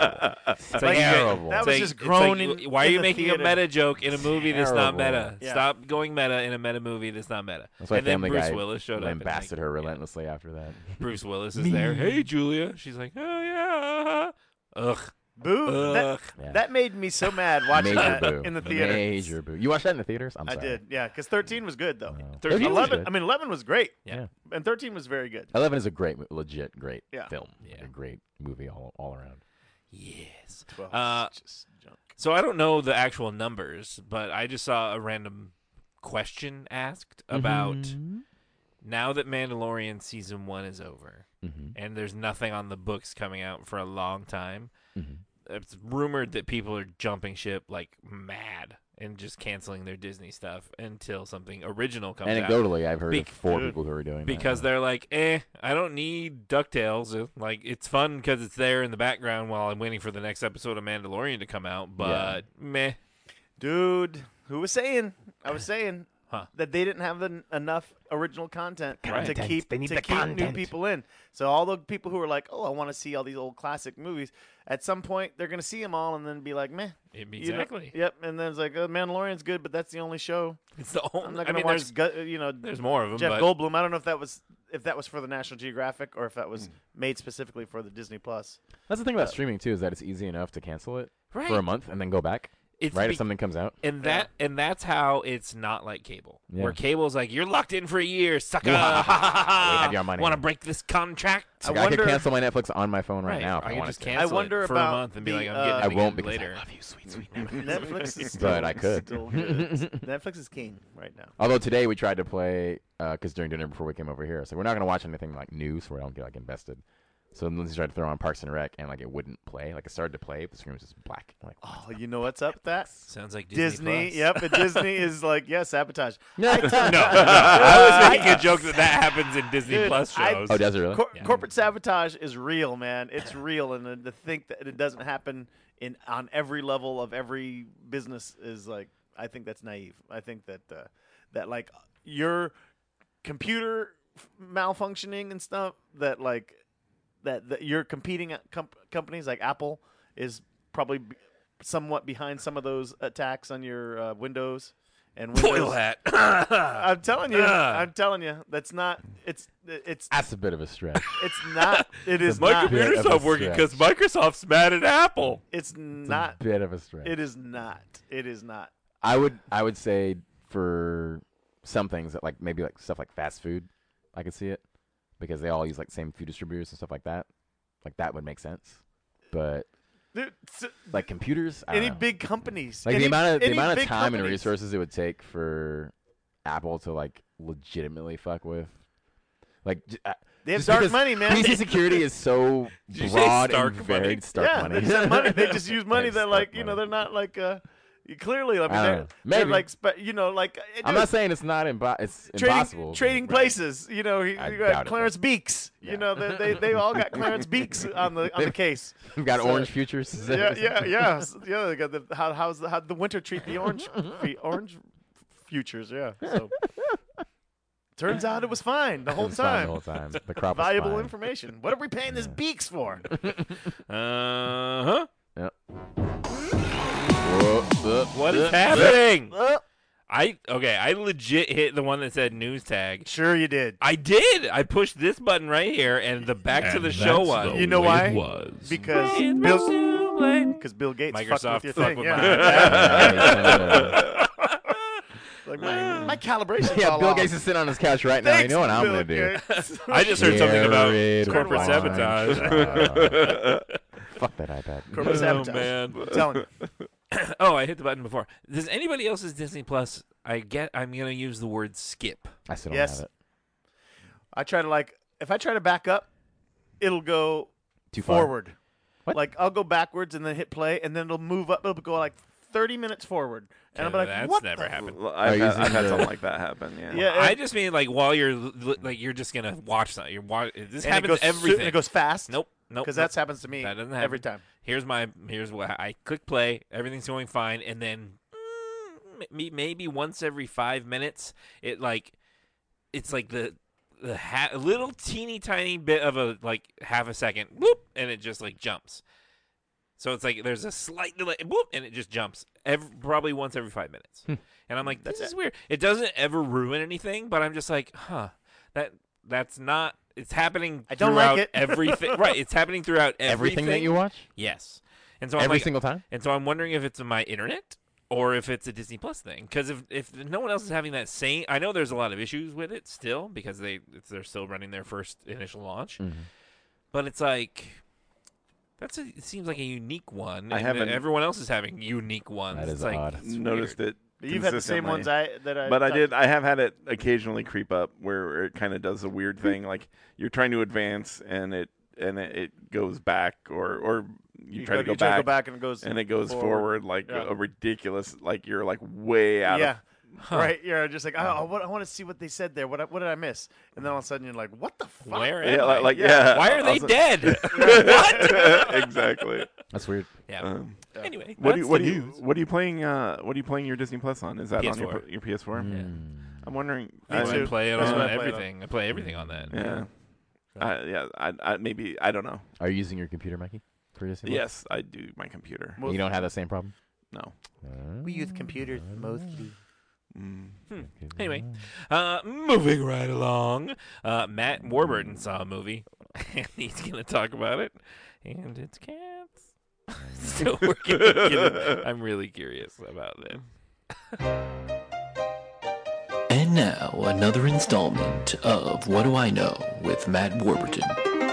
It's Like, terrible. That it's was like- just it's groaning. like, why are in you the making theater. a meta joke in a movie that's not meta? Terrible. Yeah. Stop going meta in a meta movie that's not meta. That's why and then Family Bruce Guy Willis showed up. and, lambasted like, her yeah. relentlessly after that. Bruce Willis is there. Hey, Julia. She's like, oh, yeah. Ugh. Boo. Ugh. Yeah. That made me so mad watching Major that boo. in the theater. Major boo. You watched that in the theaters? I'm I sorry. did, yeah, because 13 was good though. No. 13 was 11, good. I mean 11 was great, Yeah. and 13 was very good. 11 is a great, legit great Yeah. film. Yeah. A great movie all around. Yes. 12 Uh, is just junk. So I don't know the actual numbers, but I just saw a random question asked about Mm-hmm. now that Mandalorian season 1 is over Mm-hmm. and there's nothing on the books coming out for a long time. Mm-hmm. It's rumored that people are jumping ship like mad and just canceling their Disney stuff until something original comes out. Anecdotally, I've heard Be- of 4 people who are doing Because that. they're like, I don't need DuckTales. Like, it's fun because it's there in the background while I'm waiting for the next episode of Mandalorian to come out, but meh. Dude, who was saying? I was saying Huh. that they didn't have enough original content to Content. keep They need to the keep new content. people in. So all the people who are like, oh, I want to see all these old classic movies, at some point they're gonna see them all and then be like, meh. You know? Exactly. Yep. And then it's like, oh, Mandalorian's good, but that's the only show. It's the only, I'm not I gonna mean, watch. there's, there's more of them, Jeff but Goldblum. I don't know if that was for the National Geographic or if that was made specifically for the Disney Plus. That's the thing about streaming, too, is that it's easy enough to cancel it Right. for a month and then go back. It's Right be- if something comes out. and that's how it's not like cable. Yeah. Where cable's like, you're locked in for a year, sucker. We have your money. Want to break this contract? It's like, I could cancel my Netflix on my phone right now if I I can wanted just to. cancel wonder it for about a month and be the, like, I'm uh, getting I it won't again because later. I love you, sweet, sweet Netflix. Netflix is still, But I could. still good. Netflix is king right now. Although today we tried to play, because during dinner before we came over here, so we're not going to watch anything like new, so we don't get like invested. So Lindsay tried to throw on Parks and Rec, and like it wouldn't play. Like it started to play, but the screen was just black. I'm like, Oh, you know what's up with that? Sounds like Disney. Plus. Yep, and Disney is like, yeah, sabotage. No, I was making a joke that happens in Disney Dude, Plus I- shows. oh, does it really? Corporate sabotage is real, man. It's real, and to think that it doesn't happen on every level of every business is like, I think that's naive. I think that that like your computer malfunctioning and stuff that like that you're competing at companies like Apple is probably somewhat behind some of those attacks on your Windows and Windows. Foil hat. I'm telling you, that's not. It's That's a bit of a stretch. it's not. It is My not. bit computer's of a not working because Microsoft's mad at Apple. It's not. Bit of a stretch. It is not. It is not. I would say for some things that like maybe like stuff like fast food, I could see it because they all use like same food distributors and stuff like that. Like that would make sense. But Dude, like computers, I don't any know. big companies, Like any, the amount any of big time and companies. resources it would take for Apple to like legitimately fuck with, like They have just dark because money, man. PC security is so Did you say broad Stark and money? varied. Stark Yeah, money. they just have money. They just use money They that have like Stark they're money. not like clearly. I mean, I don't they're, know. they're Maybe. like like I'm dude, not saying it's not it's impossible. trading but- places. You know, you I got doubt it, Clarence though. Beeks. Yeah. You know, they all got Clarence Beeks on the case. We've got So- orange futures. Yeah. They got the how'd the winter treat the orange futures. Yeah. So turns out it was fine the whole It was fine time. The whole time. The crop was Valuable fine. information. What are we paying this Beeks for? Uh-huh. Yep. What is happening? I legit hit the one that said news tag. Sure, you did. I did. I pushed this button right here, and the back to the show one. You know why? It was. Because Bill Gates fucked Microsoft with your fucked thing. with Yeah. Like my calibration's Yeah, all Bill off. Gates is sitting on his couch right now. You know what I'm Bill going to do? Gates. I just heard something about Jared corporate Weinstein. sabotage. Fuck that iPad. Corporate sabotage. Oh man. I'm telling you. Oh, I hit the button before. Does anybody else's Disney Plus? I'm gonna use the word skip. I still don't Yes. have it. I try to if I try to back up, it'll go Too far. forward. What? Like I'll go backwards and then hit play, and then it'll move up. It'll go like 30 minutes forward, and I'll be like, That's "What never the happened. Well, Are you I've had using the- something like that happen. Yeah. Yeah, I just mean like while you're just gonna watch something. This and happens it goes everything. It goes fast. Nope. Nope. Because nope. that happens to me That doesn't happen. every time. Here's what I click play. Everything's going fine, and then maybe once every 5 minutes, it's like the little teeny tiny bit of a half a second, whoop, and it just jumps. So it's like there's a slight delay, whoop, and it just jumps probably once every 5 minutes. And I'm like, this is weird. It doesn't ever ruin anything, but I'm just like, that's not. It's happening. I don't throughout like it. everything. Right, it's happening throughout Everything that you watch? Yes, and so Every single time? And so I'm wondering if it's my internet or if it's a Disney Plus thing. Because if no one else is having that same, I know there's a lot of issues with it still because they're still running their first initial launch. Mm-hmm. But it's like it seems like a unique one. I and haven't- everyone else is having unique ones. That is it's odd. It's Noticed weird. it. But you've had the same ones consistently. I But thought- I have had it occasionally creep up where it kind of does a weird thing, like you're trying to advance and it goes back, or you try to go back and it goes forward like Yeah. a ridiculous, like you're like way out Yeah. of. Right, you're just like, I want to see what they said there. What did I miss? And then all of a sudden you're like, what the fuck? Where am Yeah, I? yeah. Why are they Also- dead? Exactly. That's weird. Yeah. Anyway, What that's are the you news. what are you playing? What are you playing your Disney Plus on? Is that on PS4. your PS4? Mm. I'm wondering. Me I too. play it That's on what I play it on. everything. I play everything on that. Yeah. I maybe I don't know. Are you using your computer, Mikey? For Disney Plus? Yes, I do my computer. You don't have that same problem? No. We use computers mostly. Anyway, moving right along, Matt Warburton saw a movie, and he's going to talk about it, and it's cats. So we're gonna I'm really curious about that. And now, another installment of What Do I Know with Matt Warburton.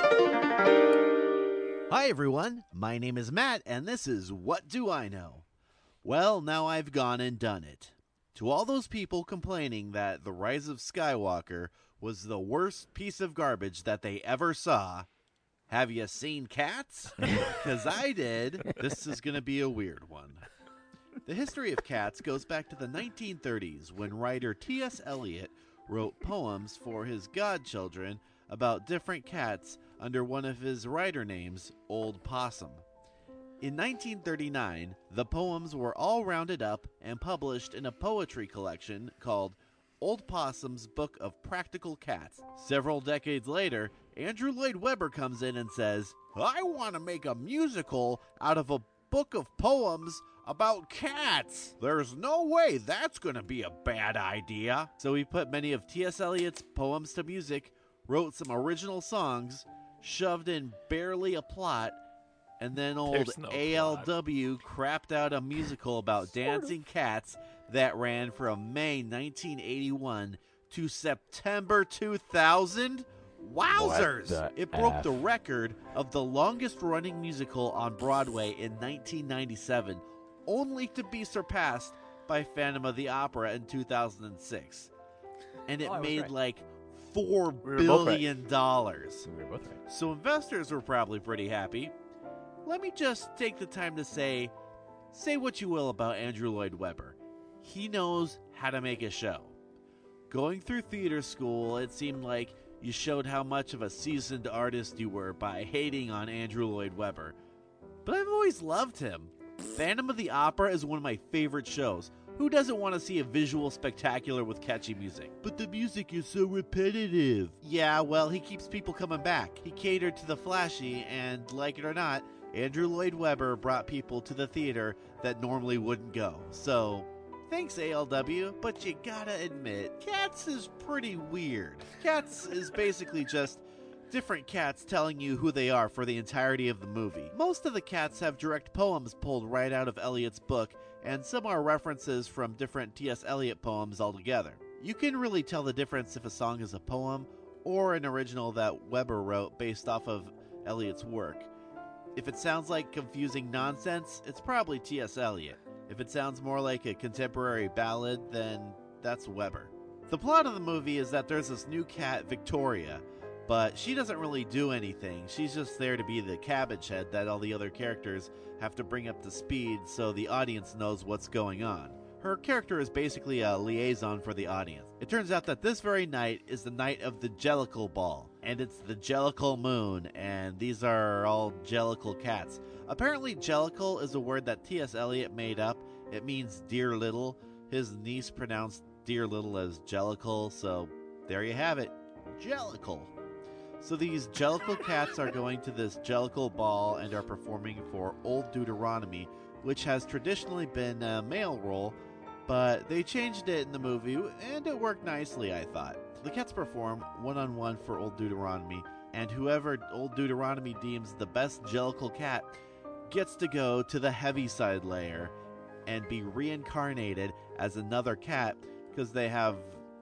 Hi everyone, my name is Matt, and this is What Do I Know? Well, now I've gone and done it. To all those people complaining that The Rise of Skywalker was the worst piece of garbage that they ever saw, have you seen Cats? Because I did. This is going to be a weird one. The history of Cats goes back to the 1930s when writer T.S. Eliot wrote poems for his godchildren about different cats under one of his writer names, Old Possum. In 1939, the poems were all rounded up and published in a poetry collection called Old Possum's Book of Practical Cats. Several decades later, Andrew Lloyd Webber comes in and says, I want to make a musical out of a book of poems about cats. There's no way that's going to be a bad idea. So he put many of T.S. Eliot's poems to music, wrote some original songs, shoved in barely a plot, and then old There's no ALW crapped out a musical about dancing cats that ran from May 1981 to September 2000? Wowzers! What the It broke F? the record of the longest running musical on Broadway in 1997, only to be surpassed by Phantom of the Opera in 2006. And it made like $4 We were both right. billion. So investors were probably pretty happy. Let me just take the time to say what you will about Andrew Lloyd Webber. He knows how to make a show. Going through theater school, it seemed like you showed how much of a seasoned artist you were by hating on Andrew Lloyd Webber. But I've always loved him. Phantom of the Opera is one of my favorite shows. Who doesn't want to see a visual spectacular with catchy music? But the music is so repetitive. Yeah, well, he keeps people coming back. He catered to the flashy, and like it or not, Andrew Lloyd Webber brought people to the theater that normally wouldn't go. So, thanks ALW, but you gotta admit, Cats is pretty weird. Cats is basically just different cats telling you who they are for the entirety of the movie. Most of the cats have direct poems pulled right out of Eliot's book, and some are references from different T.S. Eliot poems altogether. You can really tell the difference if a song is a poem or an original that Webber wrote based off of Eliot's work. If it sounds like confusing nonsense, it's probably T.S. Eliot. If it sounds more like a contemporary ballad, then that's Webber. The plot of the movie is that there's this new cat, Victoria, but she doesn't really do anything. She's just there to be the cabbage head that all the other characters have to bring up to speed so the audience knows what's going on. Her character is basically a liaison for the audience. It turns out that this very night is the night of the Jellicle Ball, and it's the Jellicle Moon, and these are all Jellicle cats. Apparently, Jellicle is a word that T.S. Eliot made up. It means dear little. His niece pronounced dear little as Jellicle, so there you have it, Jellicle. So these Jellicle cats are going to this Jellicle Ball and are performing for Old Deuteronomy, which has traditionally been a male role, but they changed it in the movie, and it worked nicely, I thought. The cats perform one-on-one for Old Deuteronomy, and whoever Old Deuteronomy deems the best Jellicle cat gets to go to the Heaviside Layer and be reincarnated as another cat, because they have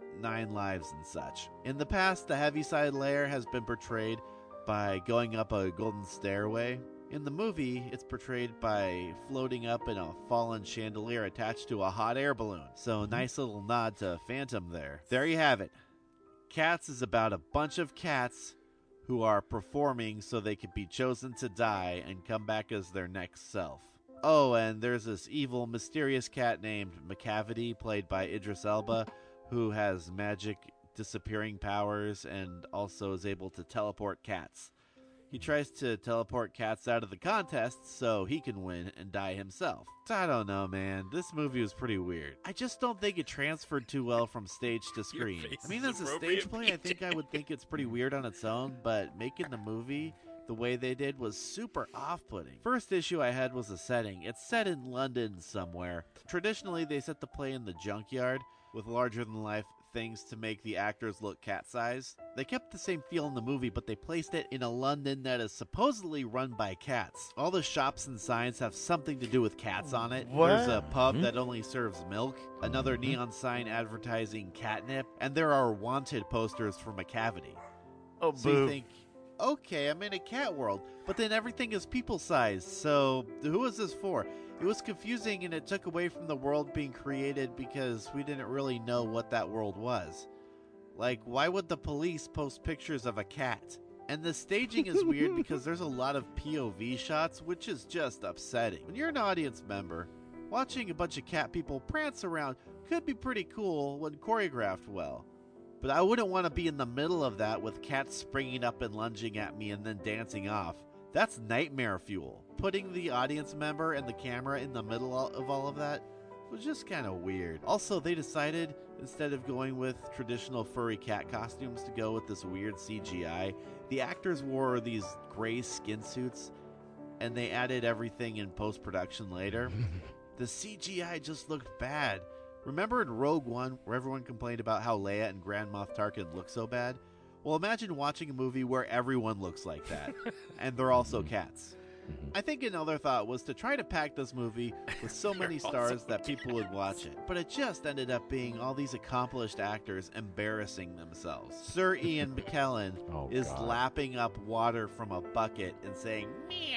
9 lives and such. In the past, the Heaviside Layer has been portrayed by going up a golden stairway. In the movie, it's portrayed by floating up in a fallen chandelier attached to a hot air balloon. So nice little nod to Phantom there. There you have it. Cats is about a bunch of cats who are performing so they can be chosen to die and come back as their next self. Oh, and there's this evil, mysterious cat named Macavity, played by Idris Elba, who has magic disappearing powers and also is able to teleport cats. He tries to teleport cats out of the contest so he can win and die himself. I don't know, man. This movie was pretty weird. I just don't think it transferred too well from stage to screen. I mean, as a stage play, I think I would think it's pretty weird on its own, but making the movie the way they did was super off-putting. First issue I had was a setting. It's set in London somewhere. Traditionally, they set the play in the junkyard with larger-than-life things to make the actors look cat-sized. They kept the same feel in the movie, but they placed it in a London that is supposedly run by cats. All the shops and signs have something to do with cats on it. What? There's a pub that only serves milk, another neon sign advertising catnip, and there are wanted posters for Macavity. Oh, So you think, okay, I'm in a cat world, but then everything is people-sized, so who is this for? It was confusing, and it took away from the world being created because we didn't really know what that world was. Like, why would the police post pictures of a cat? And the staging is weird because there's a lot of POV shots, which is just upsetting. When you're an audience member, watching a bunch of cat people prance around could be pretty cool when choreographed well. But I wouldn't want to be in the middle of that with cats springing up and lunging at me and then dancing off. That's nightmare fuel. Putting the audience member and the camera in the middle of all of that was just kind of weird. Also, they decided, instead of going with traditional furry cat costumes, to go with this weird CGI. The actors wore these gray skin suits, and they added everything in post-production later. The CGI just looked bad. Remember in Rogue One, where everyone complained about how Leia and Grand Moff Tarkin look so bad? Well, imagine watching a movie where everyone looks like that, and they're also cats. I think another thought was to try to pack this movie with so many stars that people would watch it. But it just ended up being all these accomplished actors embarrassing themselves. Sir Ian McKellen is lapping up water from a bucket and saying,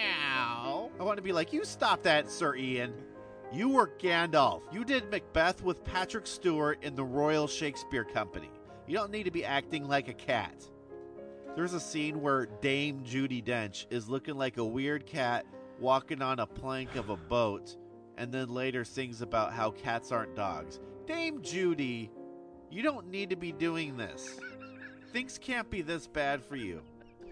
meow. I want to be like, you stop that, Sir Ian. You were Gandalf. You did Macbeth with Patrick Stewart in the Royal Shakespeare Company. You don't need to be acting like a cat. There's a scene where Dame Judi Dench is looking like a weird cat walking on a plank of a boat, and then later sings about how cats aren't dogs. Dame Judy, you don't need to be doing this. Things can't be this bad for you.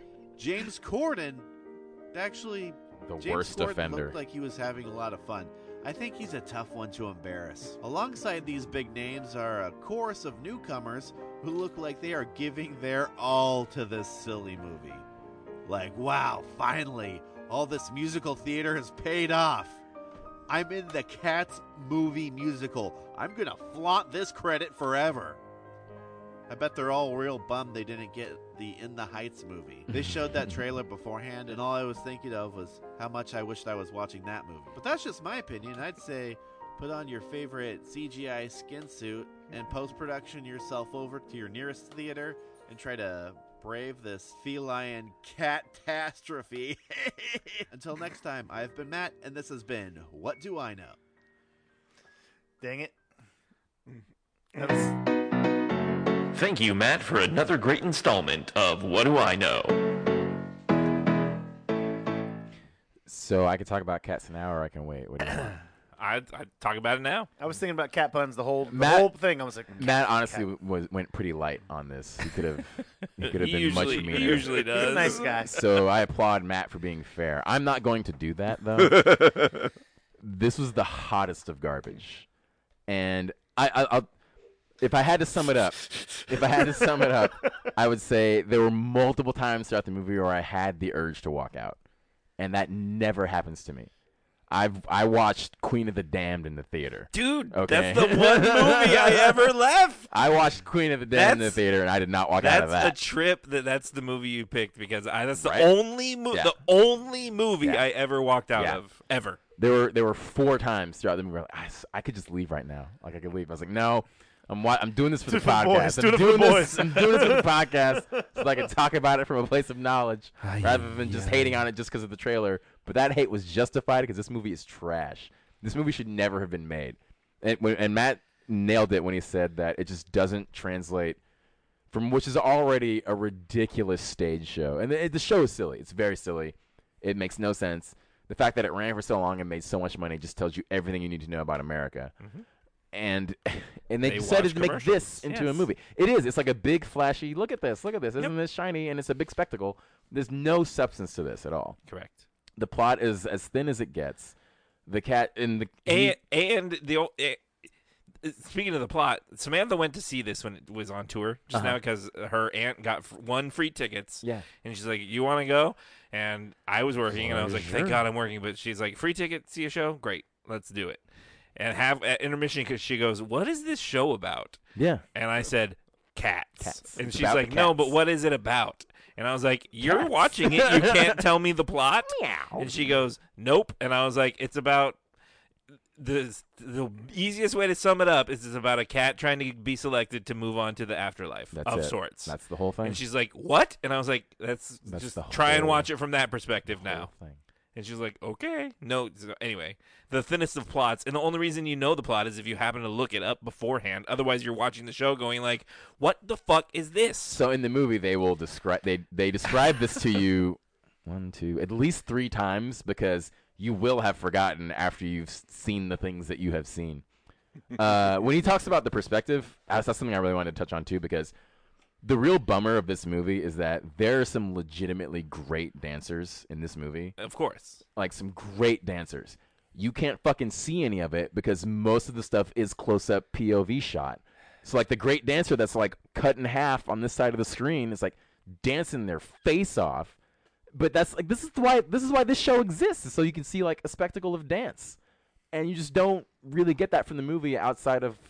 James Corden, actually, The James worst Corden offender. looked like he was having a lot of fun. I think he's a tough one to embarrass. Alongside these big names are a chorus of newcomers who look like they are giving their all to this silly movie. Like, wow, finally, all this musical theater has paid off. I'm in the Cats movie musical. I'm gonna flaunt this credit forever. I bet they're all real bummed they didn't get the In the Heights movie. They showed that trailer beforehand, and all I was thinking of was how much I wished I was watching that movie. But that's just my opinion. I'd say put on your favorite CGI skin suit and post-production yourself over to your nearest theater and try to brave this feline catastrophe. Until next time, I've been Matt, and this has been What Do I Know? Dang it. Thank you, Matt, for another great installment of What Do I Know? So I could talk about cats an hour, or I can wait. What do you want? I'd talk about it now. I was thinking about cat puns the whole thing. I was like, Matt honestly went pretty light on this. He could have been much meaner. He usually does. He's a nice guy. So I applaud Matt for being fair. I'm not going to do that though. This was the hottest of garbage, and I'll if I had to sum it up, I would say there were multiple times throughout the movie where I had the urge to walk out, and that never happens to me. I watched Queen of the Damned in the theater. Dude, okay? That's the one movie I ever left. I watched Queen of the Damned in the theater, and I did not walk out of that. That's a trip. That's the movie you picked because that's the only movie I ever walked out of ever. There were 4 times throughout the movie where I could just leave right now. Like I could leave. I was like, no. I'm doing this for the podcast. I'm doing this for the podcast so I can talk about it from a place of knowledge rather than just hating on it just because of the trailer. But that hate was justified because this movie is trash. This movie should never have been made. And Matt nailed it when he said that it just doesn't translate from which is already a ridiculous stage show. And the show is silly. It's very silly. It makes no sense. The fact that it ran for so long and made so much money just tells you everything you need to know about America. Mm-hmm. And they decided to make this into a movie. It is. It's like a big, flashy, look at this. Isn't this shiny? And it's a big spectacle. There's no substance to this at all. Correct. The plot is as thin as it gets. The cat in the... Speaking of the plot, Samantha went to see this when it was on tour just now because her aunt got 1 free tickets. Yeah. And she's like, you want to go? And I was working, and I was like, thank God I'm working. But she's like, free ticket, see a show? Great. Let's do it. And have at intermission because she goes, what is this show about? Yeah. And I said, cats. And It's she's about like, the no, cats. but what is it about? And I was like, you're watching it. You can't tell me the plot? And she goes, nope. And I was like, it's about the easiest way to sum it up is it's about a cat trying to be selected to move on to the afterlife of sorts. That's the whole thing. And she's like, what? And I was like, that's just try and watch it from that perspective now. Thing. And she's like, okay. No, anyway, the thinnest of plots. And the only reason you know the plot is if you happen to look it up beforehand. Otherwise, you're watching the show going like, what the fuck is this? So in the movie, they will describe they describe this to you at least 3 times because you will have forgotten after you've seen the things that you have seen. When he talks about the perspective, that's something I really wanted to touch on too because the real bummer of this movie is that there are some legitimately great dancers in this movie. Of course. Like some great dancers. You can't fucking see any of it because most of the stuff is close-up POV shot. So like the great dancer that's like cut in half on this side of the screen is like dancing their face off. But that's like this is why this show exists, is so you can see like a spectacle of dance. And you just don't really get that from the movie outside of,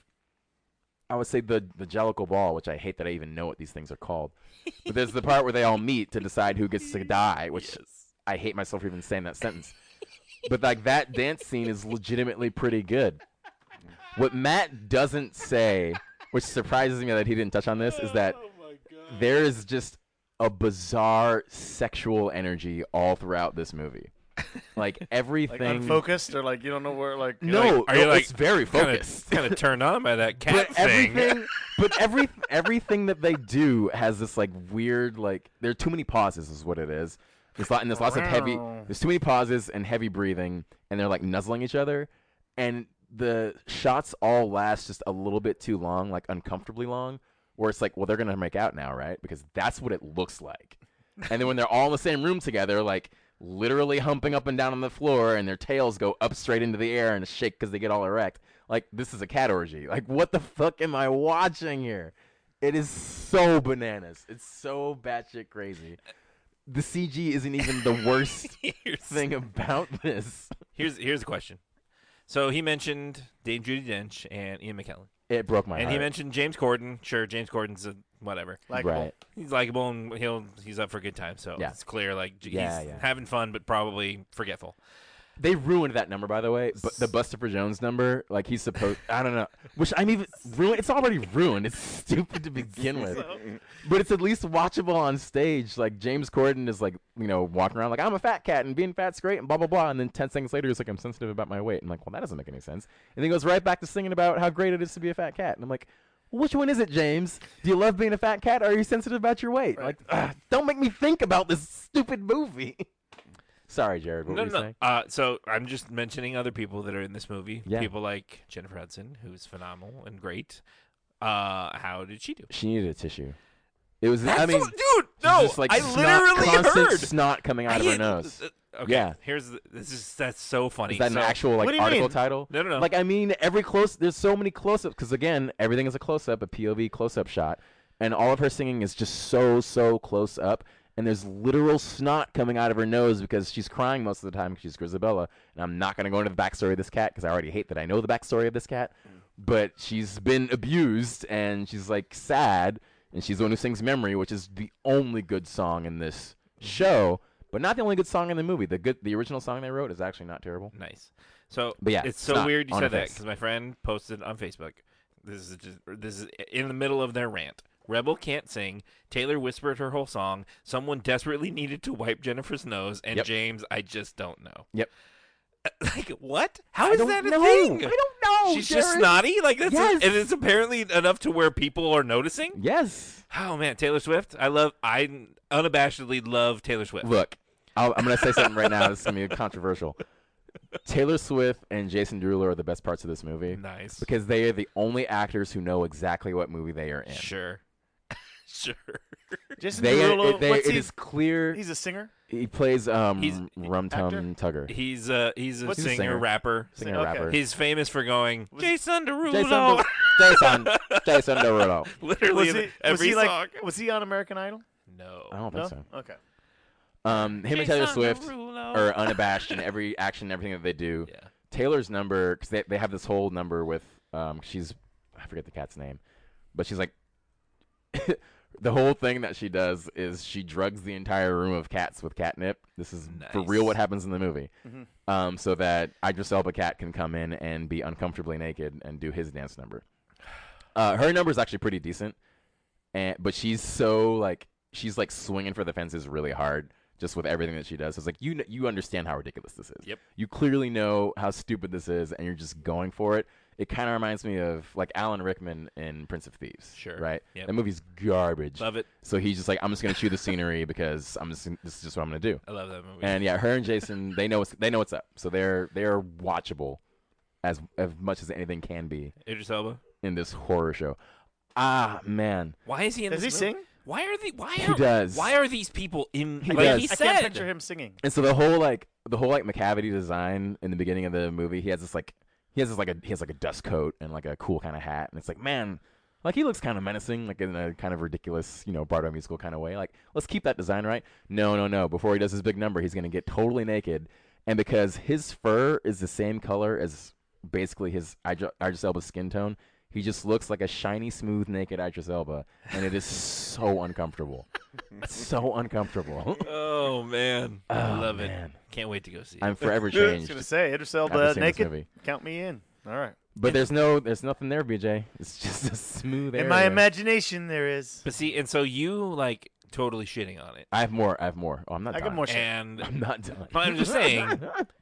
I would say, the Jellicle Ball, which I hate that I even know what these things are called. But there's the part where they all meet to decide who gets to die, which I hate myself for even saying that sentence. But like that dance scene is legitimately pretty good. What Matt doesn't say, which surprises me that he didn't touch on this, is that there is just a bizarre sexual energy all throughout this movie. Like everything, like unfocused, or like you don't know where. Like it's very focused. Kind of turned on by that cat thing. Everything that they do has this like weird, like there are too many pauses, is what it is. There's lots of heavy. There's too many pauses and heavy breathing, and they're like nuzzling each other, and the shots all last just a little bit too long, like uncomfortably long. Where it's like, well, they're gonna make out now, right? Because that's what it looks like. And then when they're all in the same room together, like literally humping up and down on the floor, and their tails go up straight into the air and shake because they get all erect. Like, this is a cat orgy. Like, what the fuck am I watching here? It is so bananas. It's so batshit crazy. The CG isn't even the worst thing about this. Here's a question. So he mentioned Dame Judi Dench and Ian McKellen. It broke my heart. And he mentioned James Corden. Sure, James Corden's a whatever. Likeable. Right. He's likable and he's up for a good time. So it's clear like he's having fun, but probably forgetful. They ruined that number, by the way. But the Bustopher Jones number, like he's supposed, I don't know. Which I'm even ruined. It's already ruined. It's stupid to begin with. But it's at least watchable on stage. Like James Corden is like, walking around like, I'm a fat cat and being fat's great and blah, blah, blah. And then 10 seconds later, he's like, I'm sensitive about my weight. I'm like, well, that doesn't make any sense. And then he goes right back to singing about how great it is to be a fat cat. And I'm like, which one is it, James? Do you love being a fat cat or are you sensitive about your weight? Right. Like, don't make me think about this stupid movie. Sorry, Jared. What were you saying? So I'm just mentioning other people that are in this movie. Yeah. People like Jennifer Hudson, who's phenomenal and great. How did she do? She needed a tissue. It was. That's I mean, dude, no, just like I snot, literally constant heard snot coming out of her nose. Okay, Yeah. That's so funny. Is that So- an actual What like do you article mean? title? No. Like I mean, there's so many close-ups because again, everything is a close-up, a POV close-up shot, and all of her singing is just so close up, and there's literal snot coming out of her nose because she's crying most of the time because she's Grisabella. And I'm not gonna go into the backstory of this cat because I already hate that I know the backstory of this cat, but she's been abused and she's like sad, and she's the one who sings "Memory," which is the only good song in this show. But not the only good song in the movie. The original song they wrote is actually not terrible. Nice. So, But yeah, it's so snot weird you on said her that face. because my friend posted on Facebook. This is in the middle of their rant. Rebel can't sing. Taylor whispered her whole song. Someone desperately needed to wipe Jennifer's nose. And Yep. James, I just don't know. Yep. Like what? How I is don't that a know. thing? I don't know. She's just Jared. snotty. Like that's Yes. and it's apparently enough to where people are noticing. Yes. Oh man, Taylor Swift. I unabashedly love Taylor Swift. Look, I'm going to say something right now. This is going to be controversial. Taylor Swift and Jason Derulo are the best parts of this movie Nice. because they are the only actors who know exactly what movie they are in. Sure. Sure. Jason They Derulo, it what's it he? is clear. He's a singer. He plays He's- Rum actor? Tum Tugger. He's a He's a singer, singer. rapper. Singer Okay. rapper. He's famous for going Jason Derulo. Jason Derulo. Literally Was in he? Was every he song. like? Was he on American Idol? No. I don't No. think so. Okay. Him and Taylor Jason Swift Derulo. are unabashed in every action and everything that they do. Yeah. Taylor's number, because they have this whole number with, she's, I forget the cat's name, but she's like, the whole thing that she does is she drugs the entire room of cats with catnip. This is for real Nice. what happens in the movie. Mm-hmm. So that Idris Elba cat can come in and be uncomfortably naked and do his dance number. Her number is actually pretty decent, but she's so like, she's like swinging for the fences really hard. Just with everything that she does, so it's like you understand how ridiculous this is. Yep. You clearly know how stupid this is, and you're just going for it. It kind of reminds me of like Alan Rickman in Prince of Thieves. Sure. Right. Yep. That movie's garbage. Love it. So he's just like, I'm just gonna chew the scenery because this is just what I'm gonna do. I love that movie. And yeah, her and Jason, they know what's up. So they're watchable as much as anything can be Idris Elba. in this horror show. Ah man, Why is he in Does he this movie? sing? Why are the He does. Why are these people in He like does. he I said? can't picture him singing. and so the whole McCavity design in the beginning of the movie, he has a dust coat and like a cool kind of hat, and it's like, man, like he looks kind of menacing, like in a kind of ridiculous, Broadway musical kind of way. Like, let's keep that design right. No. Before he does his big number, he's gonna get totally naked, and because his fur is the same color as basically his Idris Elba's skin tone, he just looks like a shiny, smooth, naked Idris Elba, and it is so uncomfortable. It's so uncomfortable. Oh man, I Oh, love man. it. Can't wait to go see it. I'm forever I was changed. gonna say Idris After Elba seeing this naked. movie. Count me in. All right. But there's nothing there, BJ. It's just a smooth area. In my imagination, there is. But see, and so you like totally shitting on it, I have more. Oh, I'm not I done. got more shit. and I'm not done. but I'm just saying.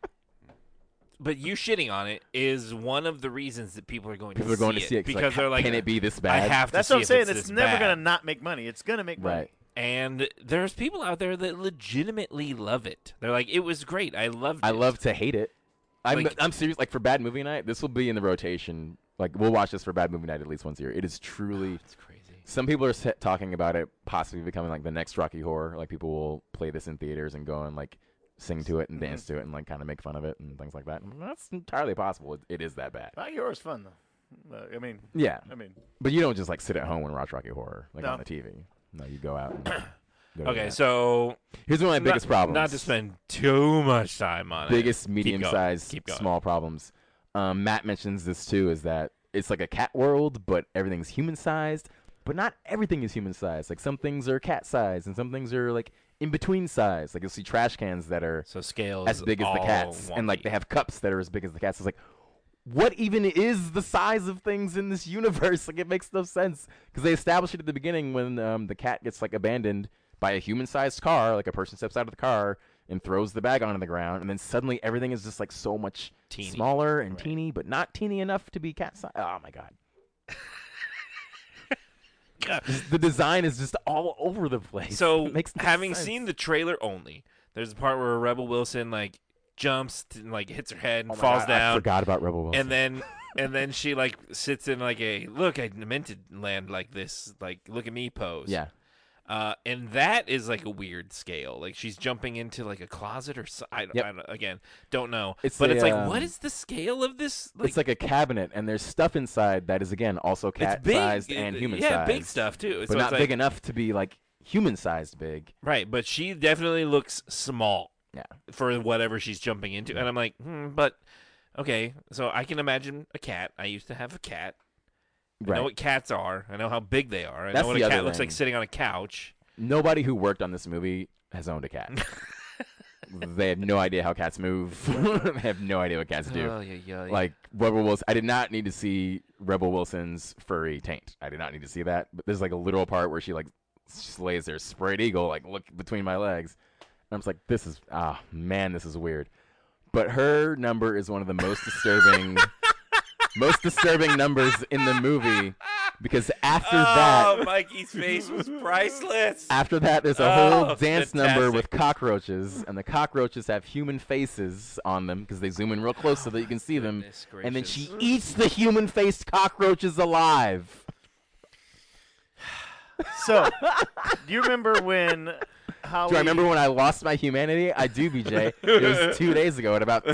But you shitting on it is one of the reasons that people are going People are to going see to see it because they're like, can it be this I bad? have to That's see what I'm if saying. It's, It's this never bad. gonna not make money. It's gonna make money. Right. And there's people out there that legitimately love it. They're like, it was great. I loved it. I love to hate it. Like- I'm serious. Like for bad movie night, this will be in the rotation. Like we'll watch this for bad movie night at least once a year. It is truly. It's crazy. Some people are talking about it possibly becoming like the next Rocky Horror. Like people will play this in theaters and go and like sing to it and dance to it and like kind of make fun of it and things like that. And that's entirely possible. It is that bad. Rocky Horror is fun though. I mean, Yeah, I mean, but you don't just like sit at home and watch Rocky Horror like No. on the TV. No, you go out. And go to Okay, that. so Here's one of my biggest problems. Not to spend too much time on biggest it. medium-sized, Keep going. small problems. Matt mentions this too, is that it's like a cat world, but everything's human-sized. But not everything is human-sized. Like some things are cat-sized, and some things are like in between size. Like you'll see trash cans that are So scale as is big as the all cats, and like wonky. they have cups that are as big as the cats. It's like, what even is the size of things in this universe? Like it makes no sense because they establish it at the beginning when the cat gets like abandoned by a human-sized car. Like a person steps out of the car and throws the bag onto the ground, and then suddenly everything is just like so much Teeny. smaller and teeny, but not teeny enough to be cat size. Oh my god. The design is just all over the place. So It makes no having sense. seen the trailer only, There's a part where Rebel Wilson like jumps and like hits her head and Oh my falls God, down. I forgot about Rebel Wilson. And then she like sits in like a look. I meant to land like this. Like look at me pose. Yeah. And that is like a weird scale. Like she's jumping into like a closet or I don't know. It's like what is the scale of this? Like, it's like a cabinet, and there's stuff inside that is again also cat-sized and human-sized. Yeah, big stuff too. But not big enough to be like human-sized big. Right, but she definitely looks small. Yeah. For whatever she's jumping into, and I'm like, but okay. So I can imagine a cat. I used to have a cat. I know what cats are. I know how big they are. I know what a cat looks like sitting on a couch. Nobody who worked on this movie has owned a cat. They have no idea how cats move. They have no idea what cats do. Like Rebel Wilson, I did not need to see Rebel Wilson's furry taint. I did not need to see that. But there's like a literal part where she like lays there, sprayed eagle, like look between my legs. And I'm just like, this is this is weird. But her number is one of the most disturbing. Most disturbing numbers in the movie, because after that, Mikey's face was priceless. After that, there's a whole dance number with cockroaches, and the cockroaches have human faces on them because they zoom in real close so that you can see them. And then she eats the human-faced cockroaches alive. So, do you remember when? Do I remember when I lost my humanity? I do, BJ. It was 2 days ago at about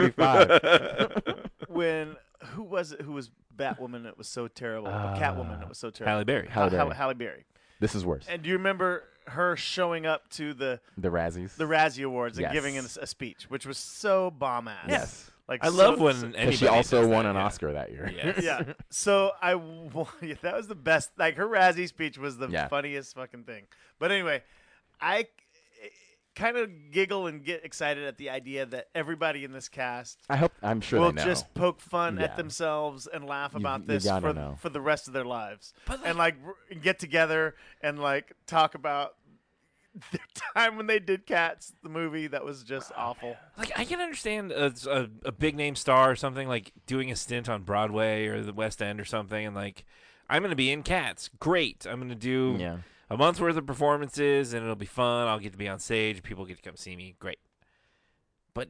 10:45. When who was it? Who was Batwoman? It was so terrible. Catwoman. It was so terrible. Halle Berry. Halle Berry. This is worse. And do you remember her showing up to the Razzies? The Razzie Awards and giving a speech, which was so bomb ass. Yes. Like I love when anybody she also won an that, Oscar that year. Yes. Yeah. So that was the best. Like her Razzie speech was the funniest fucking thing. But anyway, I kind of giggle and get excited at the idea that everybody in this cast I'm sure will they know. just poke fun at themselves and laugh about this for the rest of their lives. And like get together and like talk about the time when they did Cats, the movie that was just awful. Like I can understand a big name star or something like doing a stint on Broadway or the West End or something, and like I'm going to be in Cats. Great, I'm going to do a month's worth of performances, and it'll be fun. I'll get to be on stage. People get to come see me. Great. But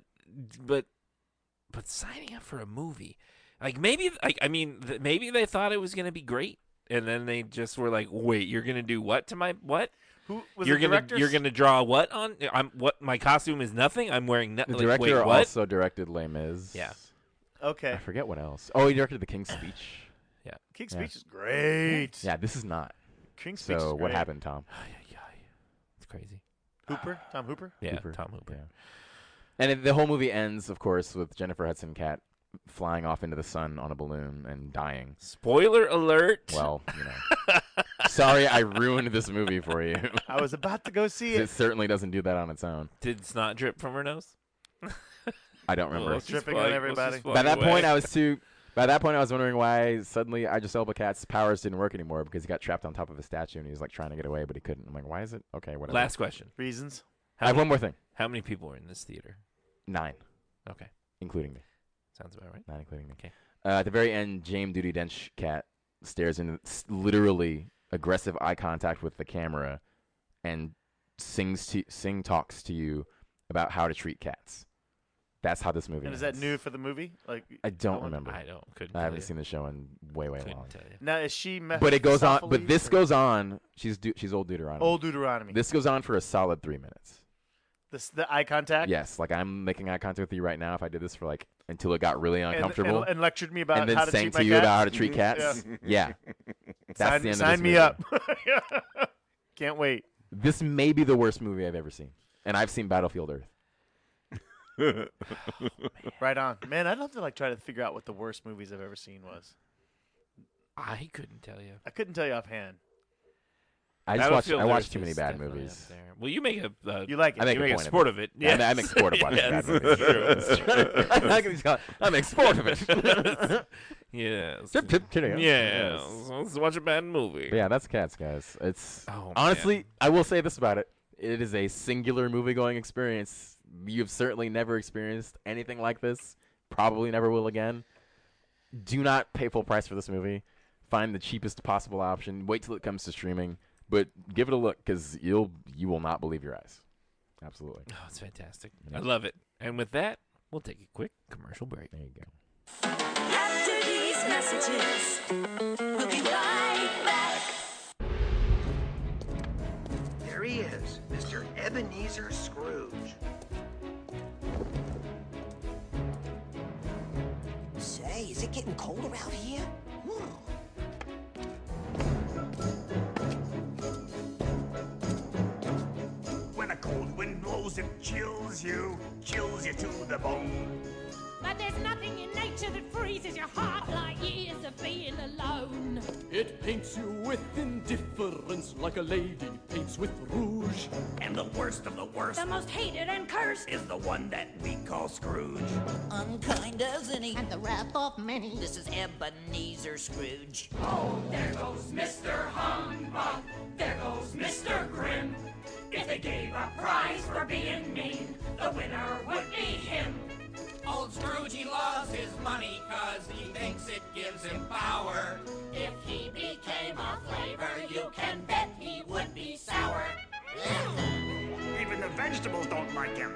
signing up for a movie, like maybe maybe they thought it was going to be great, and then they just were like, wait, you're going to do what to my what? Who was you're the gonna directors? You're gonna draw what on? My costume is nothing. I'm wearing nothing. The director also directed Les Mis. Yeah. Okay. I forget what else. Oh, he directed The King's Speech. Yeah. King's Speech is great. Yeah, this is not. King's Speech is So great. what happened, Tom? It's crazy. Hooper? Tom Hooper? Yeah, Tom Hooper. Yeah. And the whole movie ends, of course, with Jennifer Hudson Cat flying off into the sun on a balloon and dying. Spoiler alert. Well, sorry I ruined this movie for you. I was about to go see it. It certainly doesn't do that on its own. Did snot drip from her nose? I don't remember. Dripping on everybody. By that point, I was wondering why suddenly Idris Elba Cat's powers didn't work anymore, because he got trapped on top of a statue and he was like trying to get away, but he couldn't. I'm like, why is it? Okay, whatever. Last question. Reasons? I have one more thing. How many people were in this theater? 9. Okay. Including me. Sounds about right. 9 including me. Okay. At the very end, James Judi Dench Cat stares into literally aggressive eye contact with the camera and talks to you about how to treat cats. That's how this movie And is ends. that new for the movie? Like I don't remember. Couldn't I haven't tell you. seen the show in way long. Tell you. Now, is she But it goes on. But Mephistopheles this or- goes on. She's Old Deuteronomy. Old Deuteronomy. This goes on for a solid 3 minutes. The eye contact? Yes, like I'm making eye contact with you right now. If I did this for like until it got really uncomfortable, and lectured me about and then how to sang treat to my you cat? about how to treat cats. Yeah, that's the end Sign of this me movie. up. Can't wait. This may be the worst movie I've ever seen, and I've seen Battlefield Earth. Right on, man. I'd love to like try to figure out what the worst movies I've ever seen was. I couldn't tell you. I couldn't tell you offhand. I watch too many bad definitely movies. up there. Well, you make a You like it. I make you a make point a sport of it. Yeah, Yes. I make sport of watching Yes, bad movies. it's true. I make sport of it. Yes. Yes. Yes. Let's watch a bad movie. But yeah, that's Cats, guys. It's Oh, honestly, man. I will say this about it: it is a singular movie-going experience. You've certainly never experienced anything like this. Probably never will again. Do not pay full price for this movie. Find the cheapest possible option. Wait till it comes to streaming, but give it a look because you will not believe your eyes. Absolutely. Oh, it's fantastic. Yeah. I love it. And with that, we'll take a quick commercial break. There you go. After these messages, we'll be right back. There he is, Mr. Ebenezer Scrooge. Say, is it getting cold around here? When a cold wind blows, it chills you to the bone. But there's nothing in nature that freezes your heart like years of being alone. It paints you with indifference like a lady paints with rouge. And the worst of the worst, the most hated and cursed, is the one that we call Scrooge. Unkind as any, and the wrath of many. This is Ebenezer Scrooge. Oh, there goes Mr. Humbug. There goes Mr. Grim. If they gave a prize for being mean, the winner would be him. Old Scrooge, he loves his money 'cause he thinks it gives him power. If he became a flavor, you can bet he would be sour. Even the vegetables don't like him.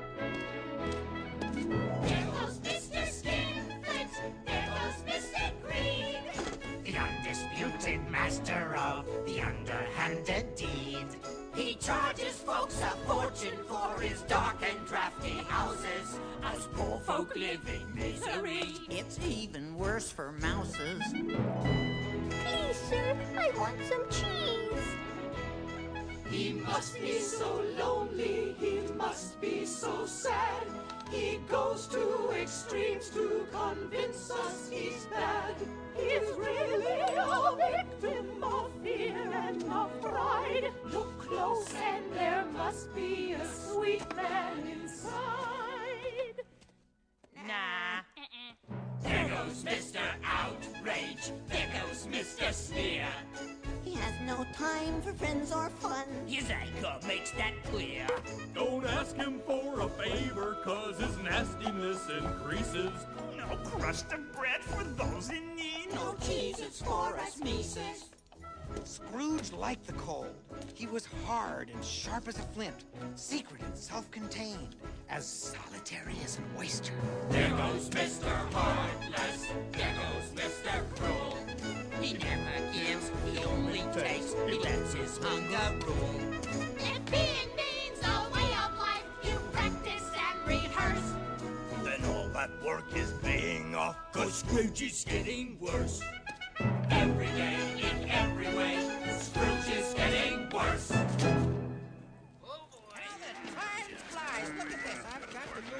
There goes Mr. Skinflint. There goes Mr. Green. The undisputed master of the underhanded deed. He charges folks a fortune for his dark and drafty houses. Us poor folk live in misery. It's even worse for mouses. Please, sir, I want some cheese. He must be so lonely, he must be so sad. He goes to extremes to convince us he's bad. He's really a victim of fear and of pride. Look close and there must be a sweet man inside. Nah. There goes Mr. Outrage. There goes Mr. Sneer. He has no time for friends or fun. His anger makes that clear. Don't ask him for a favor, 'cause his nastiness increases. No crust of bread for those in need. No cheeses for us Mises. Scrooge liked the cold. He was hard and sharp as a flint, secret and self-contained, as solitary as an oyster. There goes Mr. Heartless. There goes Mr. Cruel. He never gives, he only takes. He lets his hunger rule. If being mean's a way of life, you practice and rehearse. Then all that work is paying off, 'cause Scrooge is getting worse. Every day, in every way, Scrooge is getting worse. Oh boy, the time flies. Look at this. I've got to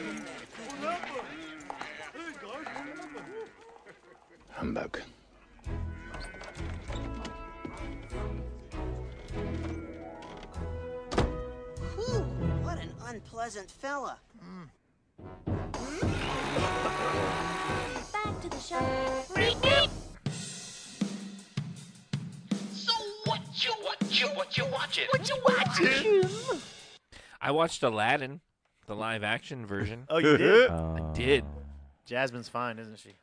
go. Humbug. Whew, what an unpleasant fella. Back to the show. So what you watching? What you watching? I watched Aladdin, the live action version. Oh, you did? I did. Jasmine's fine, isn't she?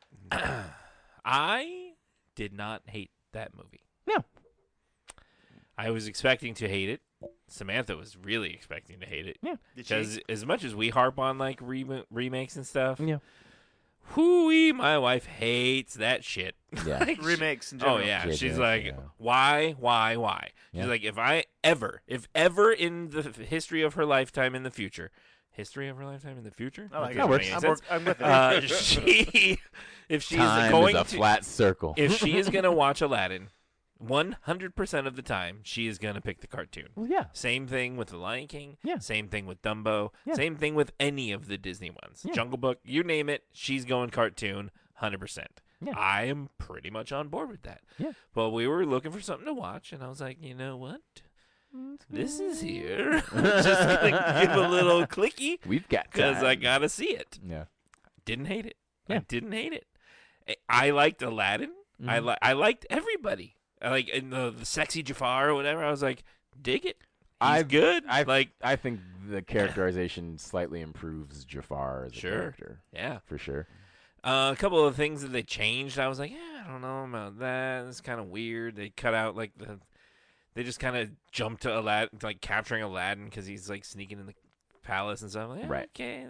I did not hate that movie. No. I was expecting to hate it. Samantha was really expecting to hate it. Yeah. Because as much as we harp on like remakes and stuff, Yeah. Hooey, my wife hates that shit. Yeah. Like, Remakes in Oh general. yeah, Yeah, she's yeah, like, yeah. why? She's Yeah. like, if ever in the history of her lifetime in the future, history of her lifetime in the future, I like That it. doesn't make any sense. I'm with it. if she's Time going is a to, flat circle. if she is gonna watch Aladdin, 100% of the time she is gonna pick the cartoon. Well, yeah. Same thing with The Lion King. Yeah. Same thing with Dumbo. Yeah. Same thing with any of the Disney ones. Yeah. Jungle Book, you name it, she's going cartoon 100%. Yeah. I am pretty much on board with that. Yeah. But we were looking for something to watch, and I was like, you know what? This is here. Just gonna give a little clicky We've got because I time. gotta see it. Yeah. Didn't hate it. I Yeah. didn't hate it. I liked Aladdin. Mhm. I liked everybody. I like in the sexy Jafar or whatever. I was like, dig it. He's good. I think the characterization slightly improves Jafar as a Sure. character. Yeah. For sure. A couple of things that they changed, I was like, I don't know about that. It's kind of weird. They cut out like they just kind of jump to Aladdin, like capturing Aladdin because he's like sneaking in the palace and stuff. Like, Right. Okay.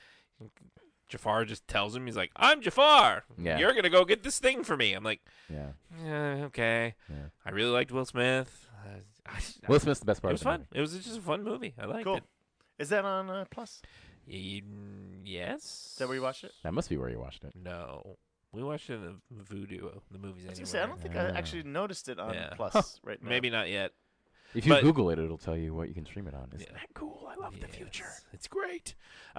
Jafar just tells him, he's like, I'm Jafar. Yeah. You're gonna go get this thing for me. I'm like, Yeah. Okay. Yeah. I really liked Will Smith. Will Smith's the best part It was of the fun. It was just a fun movie. I liked Cool. it. Is that on Plus? Yes. Is that where you watched it? That must be where you watched it. No. We watched it in the Voodoo, the movies I was anyway. gonna say, I don't think I actually noticed it on Plus Huh. right now. Maybe not yet. If you But- Google it, it'll tell you what you can stream it on. Isn't Yeah. that cool? I love the future. It's great.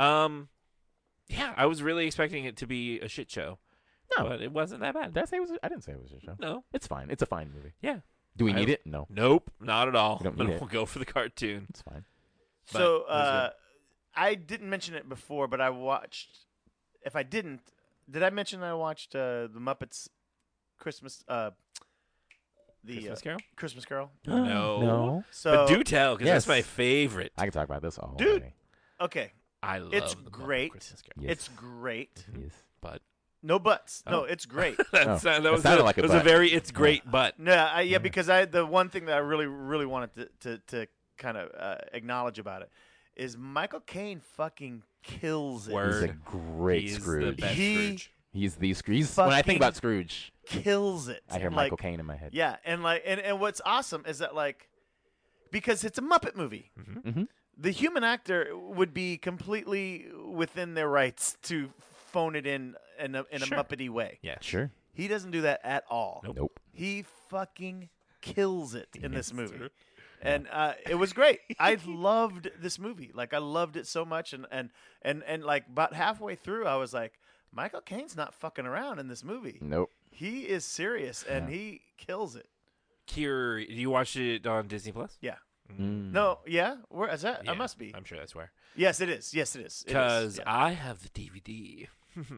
Yeah, I was really expecting it to be a shit show. No. But it wasn't that bad. Did I say it was? I didn't say it was a show. No. It's fine. It's a fine movie. Yeah. Do we I- need it? No. Nope, not at all. We don't need it. We'll go for the cartoon. It's fine. But So it was I didn't mention it before, but I watched. If I didn't, did I mention that I watched the Muppets Christmas? The Christmas Carol? Christmas Carol. No. No. So but do tell, because Yes. that's my favorite. I can talk about this all Dude. day. Okay, I love it's the Muppet great. Christmas Carol. Yes. It's great. Yes. But No buts. No, Oh. it's great. that, Oh, sound- that that was, sounded a, like a it was a butt. very it's great but. No, yeah, because the one thing that I really wanted to kind of acknowledge about it is Michael Caine fucking kills it. He's a Word. great He is the Scrooge. best He- Scrooge. He's the Scrooge. When I think fucking about Scrooge, Kills it. I hear Like, Michael Caine in my head. Yeah, and what's awesome is that like because it's a Muppet movie. Mm-hmm. The human actor would be completely within their rights to phone it in a Sure. Muppety way. Yeah. Sure. He doesn't do that at all. Nope. He fucking kills it in this Yes, movie. sir. And it was great. I loved this movie. Like I loved it so much and like about halfway through I was like, Michael Caine's not fucking around in this movie. Nope. He is serious and Yeah. he kills it. Kier, you watched it on Disney Plus? Yeah. Mm. No, yeah? Where is that? Yeah, I must be. I'm sure that's where. Yes, it is. Yes, it is. It is. Because Yeah. I have the DVD.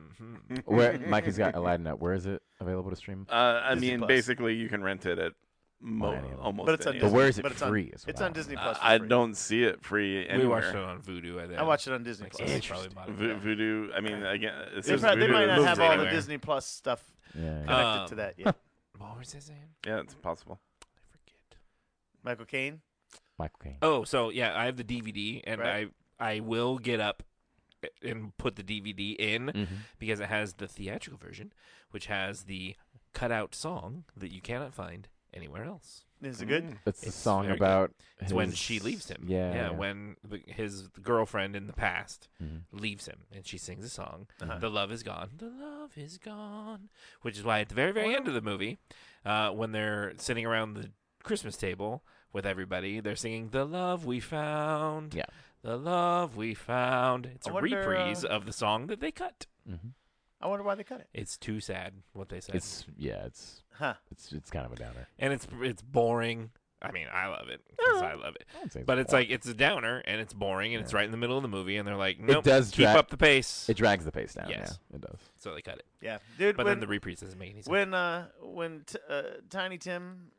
Where Mikey's got Aladdin up. Where is it available to stream? I Disney mean, Plus. basically, you can rent it at any of them. almost. But it's on any But of them. where is it But it's on- free as It's well? on Disney Plus. for I free. don't see it free We anywhere. watched it on Voodoo. I think. I watched it on Disney Like, Plus. so they probably bought it. Voodoo. I mean, again, it They, says probably, they Voodoo. might not moves have all the anywhere. Disney Plus stuff Yeah. connected to that yet. What was I saying? Yeah, it's possible. I forget. Michael Caine. Michael Caine. Oh, so yeah, I have the DVD, and Right. I will get up and put the DVD in Mhm. because it has the theatrical version, which has the cutout song that you cannot find anywhere else. Is it good? It's the It's song very about It's when his- she leaves him. Yeah. when his girlfriend in the past Mhm. leaves him, and she sings a song. Uh-huh. The love is gone. The love is gone. Which is why at the very, very end of the movie, when they're sitting around the Christmas table with everybody, they're singing "The Love We Found." Yeah. The love we found. It's I a wonder, reprise of the song that they cut. Mhm. I wonder why they cut it. It's too sad what they said. It's Huh. it's kind of a downer. And it's boring. I mean, I love it 'cause I love it. I wouldn't say But it's boring. like it's a downer and it's boring and it's Yeah. right in the middle of the movie and they're like, nope, does keep dra- up the pace. It drags the pace down. Yes. Yeah, it does. So they cut it. Yeah, dude. But when, then the reprise doesn't make any sense. when Tiny Tim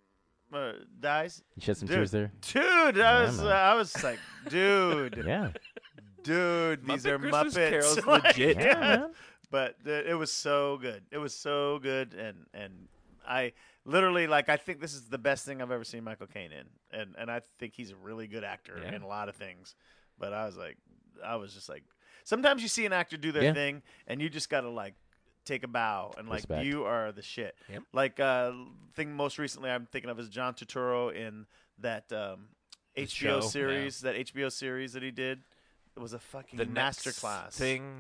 dies, You shed some dude, tears there. Dude, Yeah, I man. was like, dude, Yeah. dude, these Muppet are Christmas Muppets. Carol's Like, legit. Yeah, yeah. man. But it was so good. It was so good, and I literally like I think this is the best thing I've ever seen Michael Caine in, and I think he's a really good actor Yeah. in a lot of things. But I was just like, sometimes you see an actor do their Yeah. thing, and you just gotta like take a bow and like Respect. you are the shit. Yep. Like thing most recently I'm thinking of is John Turturro in that HBO show, series, that HBO series that he did. It was a fucking the masterclass.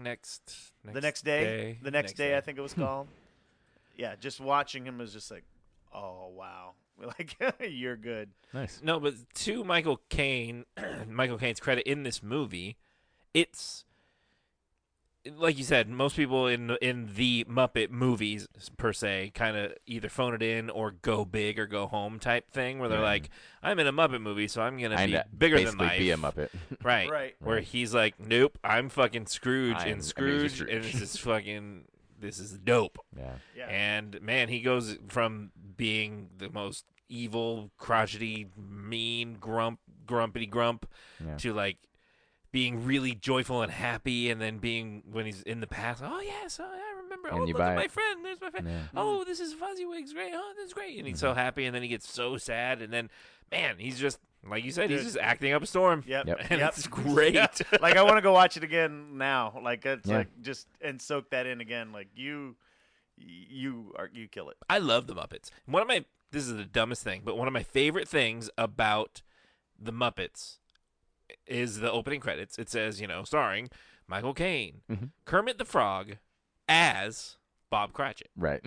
The next day, I think it was called. Yeah, just watching him was just like, oh wow, like you're good. Nice. No, but to Michael Caine, Michael Caine's credit in this movie, it's like you said, most people in the Muppet movies per se kind of either phone it in or go big or go home type thing, where they're Yeah. like, I'm in a Muppet movie, so I'm gonna I'm be to bigger than basically life. be a Muppet. Right. Right. Where Right. he's like, nope, I'm fucking Scrooge I'm and Amazing Scrooge, Scrooge. and this is dope. Yeah. Yeah. And man, he goes from being the most evil, crotchety, mean, grumpity grump Yeah. to like being really joyful and happy, and then being when he's in the past, oh yes, I remember remember. And Oh, you look buy at my it. friend. There's my friend. Yeah. Oh, this is Fuzzywigs. Great. Oh, this is great. And he's Mm-hmm. so happy, and then he gets so sad, and then, man, he's just, like you said, he's Dude. just acting up a storm. Yep. And Yep. it's great. Yeah. Like I want to go watch it again now. Like it's Yeah. like just and soak that in again. Like you kill it. I love the Muppets. This is the dumbest thing, but one of my favorite things about the Muppets is the opening credits. It says, starring Michael Caine, Mm-hmm. Kermit the Frog as Bob Cratchit. Right.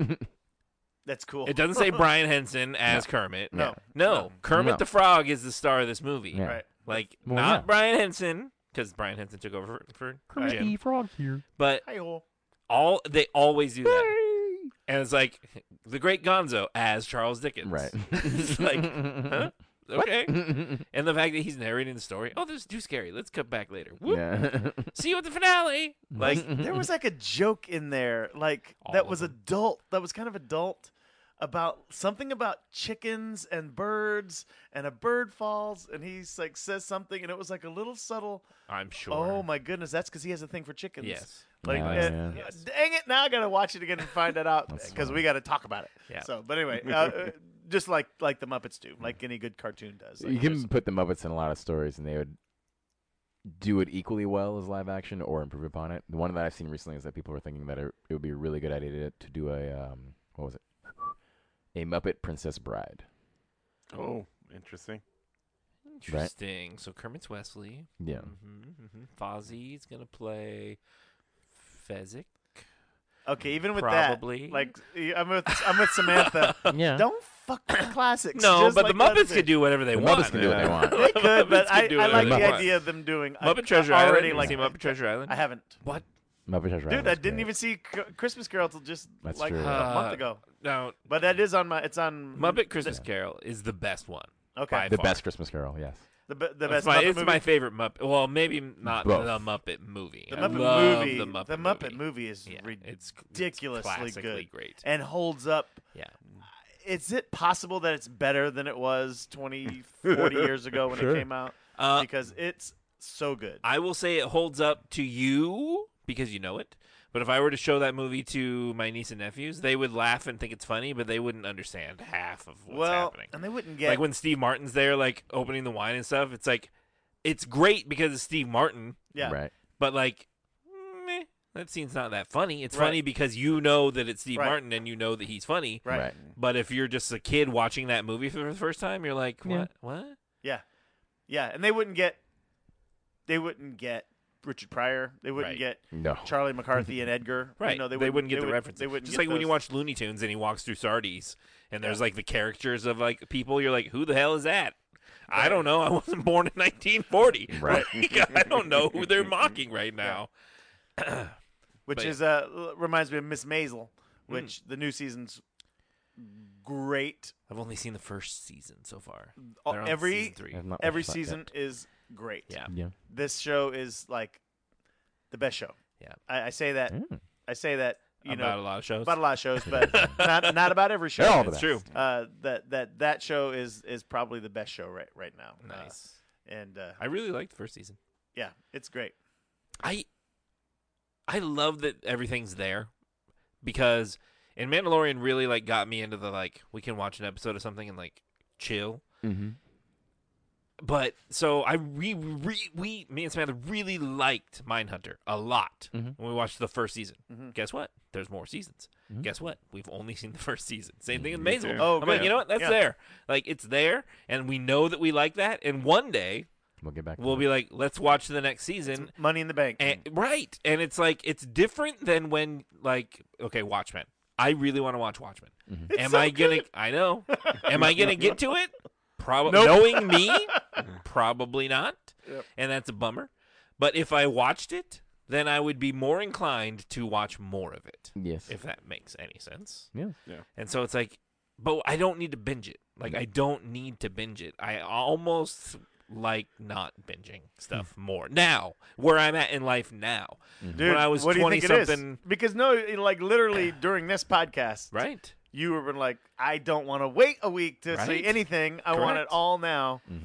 That's cool. It doesn't say Brian Henson as Kermit. No. No. Kermit No. the Frog is the star of this movie. Yeah. Right. Like, Well, not yeah. Brian Henson, because Brian Henson took over for Jim. Frog here. But Hi-ho. they always do that. And it's like, the great Gonzo as Charles Dickens. Right. It's like, huh? Okay. And the fact that he's narrating the story. Oh, this is too scary. Let's cut back later. Whoop. Yeah. See you at the finale. Like, There was like a joke in there, like All that of was them. adult. That was kind of adult about something about chickens and birds, and a bird falls, and he's like says something, and it was like a little subtle. I'm sure. Oh my goodness, that's because he has a thing for chickens. Yes. Like, Yeah, and- yeah. dang it! Now I gotta watch it again and find that out That's because fine. we got to talk about it. Yeah. So, but anyway, just like the Muppets do, like any good cartoon does. Like You can there's- put the Muppets in a lot of stories, and they would do it equally well as live action or improve upon it. The one that I've seen recently is that people are thinking that it would be a really good idea to do a what was it? A Muppet Princess Bride. Oh, interesting. Interesting. So Kermit's Wesley. Yeah. Fozzie's going to play Fezzik. Okay, even with Probably. that, like I'm with Samantha. Yeah. Don't fuck with the classics. No, just but like the Muppets Leatherface. could do whatever they The want. Muppets can do what they want. They could, but Muppets could do I whatever like they the want. idea of them doing Muppet Treasure I Island. already You like see Muppet Treasure Island? I haven't. What? Muppet Treasure Dude, Island I was didn't great. even see Christmas Carol till just That's like true. a month ago. No, But that is on my. It's on Muppet Christmas Carol is the best one. Okay. by The far. best Christmas Carol, yes. the It's best. my, Muppet it's movie. my favorite Muppet. Well, maybe not Both. the Muppet movie. The I Muppet love movie. The Muppet the Muppet movie is Yeah, it's ridiculously classically good great. and holds up. Yeah. Is it possible that it's better than it was 20, 40 years ago when Sure. it came out? Because it's so good. I will say it holds up to you because you know it. But if I were to show that movie to my niece and nephews, they would laugh and think it's funny, but they wouldn't understand half of what's happening. And they wouldn't get Like when Steve Martin's there, like opening the wine and stuff, it's like, it's great because it's Steve Martin. Yeah. Right. But like, meh, that scene's not that funny. It's Right. funny because you know that it's Steve Right. Martin and you know that he's funny. Right. Right. But if you're just a kid watching that movie for the first time, you're like, what? Yeah. What? Yeah, yeah, and they wouldn't get Richard Pryor. They wouldn't Right. get No. Charlie McCarthy and Edgar. Right. You know, they wouldn't get the would- references. They wouldn't just get like when you those. watch Looney Tunes and he walks through Sardi's and there's like the characters of like people, you're like, who the hell is that? I don't know. I wasn't born in 1940. Right. Like, I don't know who they're mocking right now. Which But is reminds me of Miss Maisel, which the new season's great. I've only seen the first season so far. Uh, They're on every- season 3. I've not Every watched that season yet. is great. Yeah. Yeah. This show is like the best show. Yeah. I say that. I say that. You About know, a lot of shows. About a lot of shows, but not about every show. They're all the That's best. true. That show is probably the best show right now. Nice. And I really liked the first season. yeah, it's great. I love that everything's there because and Mandalorian really like got me into the like we can watch an episode of something and like chill. Mm-hmm. But so me and Samantha really liked Mindhunter a lot when we watched the first season. Guess what? There's more seasons. Guess what? We've only seen the first season. Same thing with Me Maisel. too. Oh, I'm like, good. you know what? That's Yeah. there. Like it's there, and we know that we like that. And one day We'll get back to we'll it. be like, let's watch the next season. Money in the Bank. And, right. And it's like, it's different than when, like, okay, Watchmen. I really want to watch Watchmen. It's Am so I going to, good. I know. Am I going to get to it? Probably. Nope. Knowing me, probably not. Yep. And that's a bummer. But if I watched it, then I would be more inclined to watch more of it. Yes. If that makes any sense. Yeah. And so it's like, but I don't need to binge it. Like, I don't need to binge it. I almost like not binging stuff more now, where I'm at in life now. Dude, when I was what do you think it is? 20-something. Because no, like literally during this podcast, Right. You were like, I don't want to wait a week to see Right. anything. I want it Correct. all now.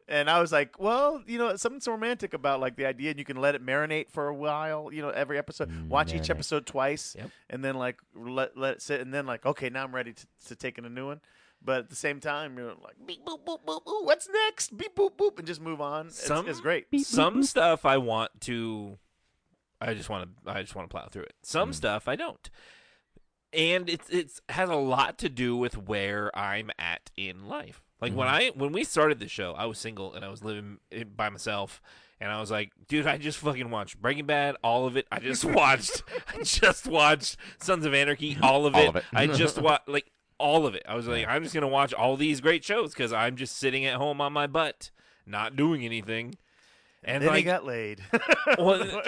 And I was like, well, something's romantic about like the idea, and you can let it marinate for a while. Every episode, watch each episode twice, and then like let it sit, and then like, okay, now I'm ready to take in a new one. But at the same time, you're like, beep boop boop boop boop. What's next? Beep boop boop, and just move on. It's great. Some stuff I want to. I just want to plow through it. Some stuff I don't. And it has a lot to do with where I'm at in life. Like when we started the show, I was single and I was living by myself, and I was like, dude, I just fucking watched Breaking Bad, all of it. I just watched Sons of Anarchy, all of it. I just watched like all of it. I was like, I'm just gonna watch all these great shows because I'm just sitting at home on my butt, not doing anything. And then like, he got laid. that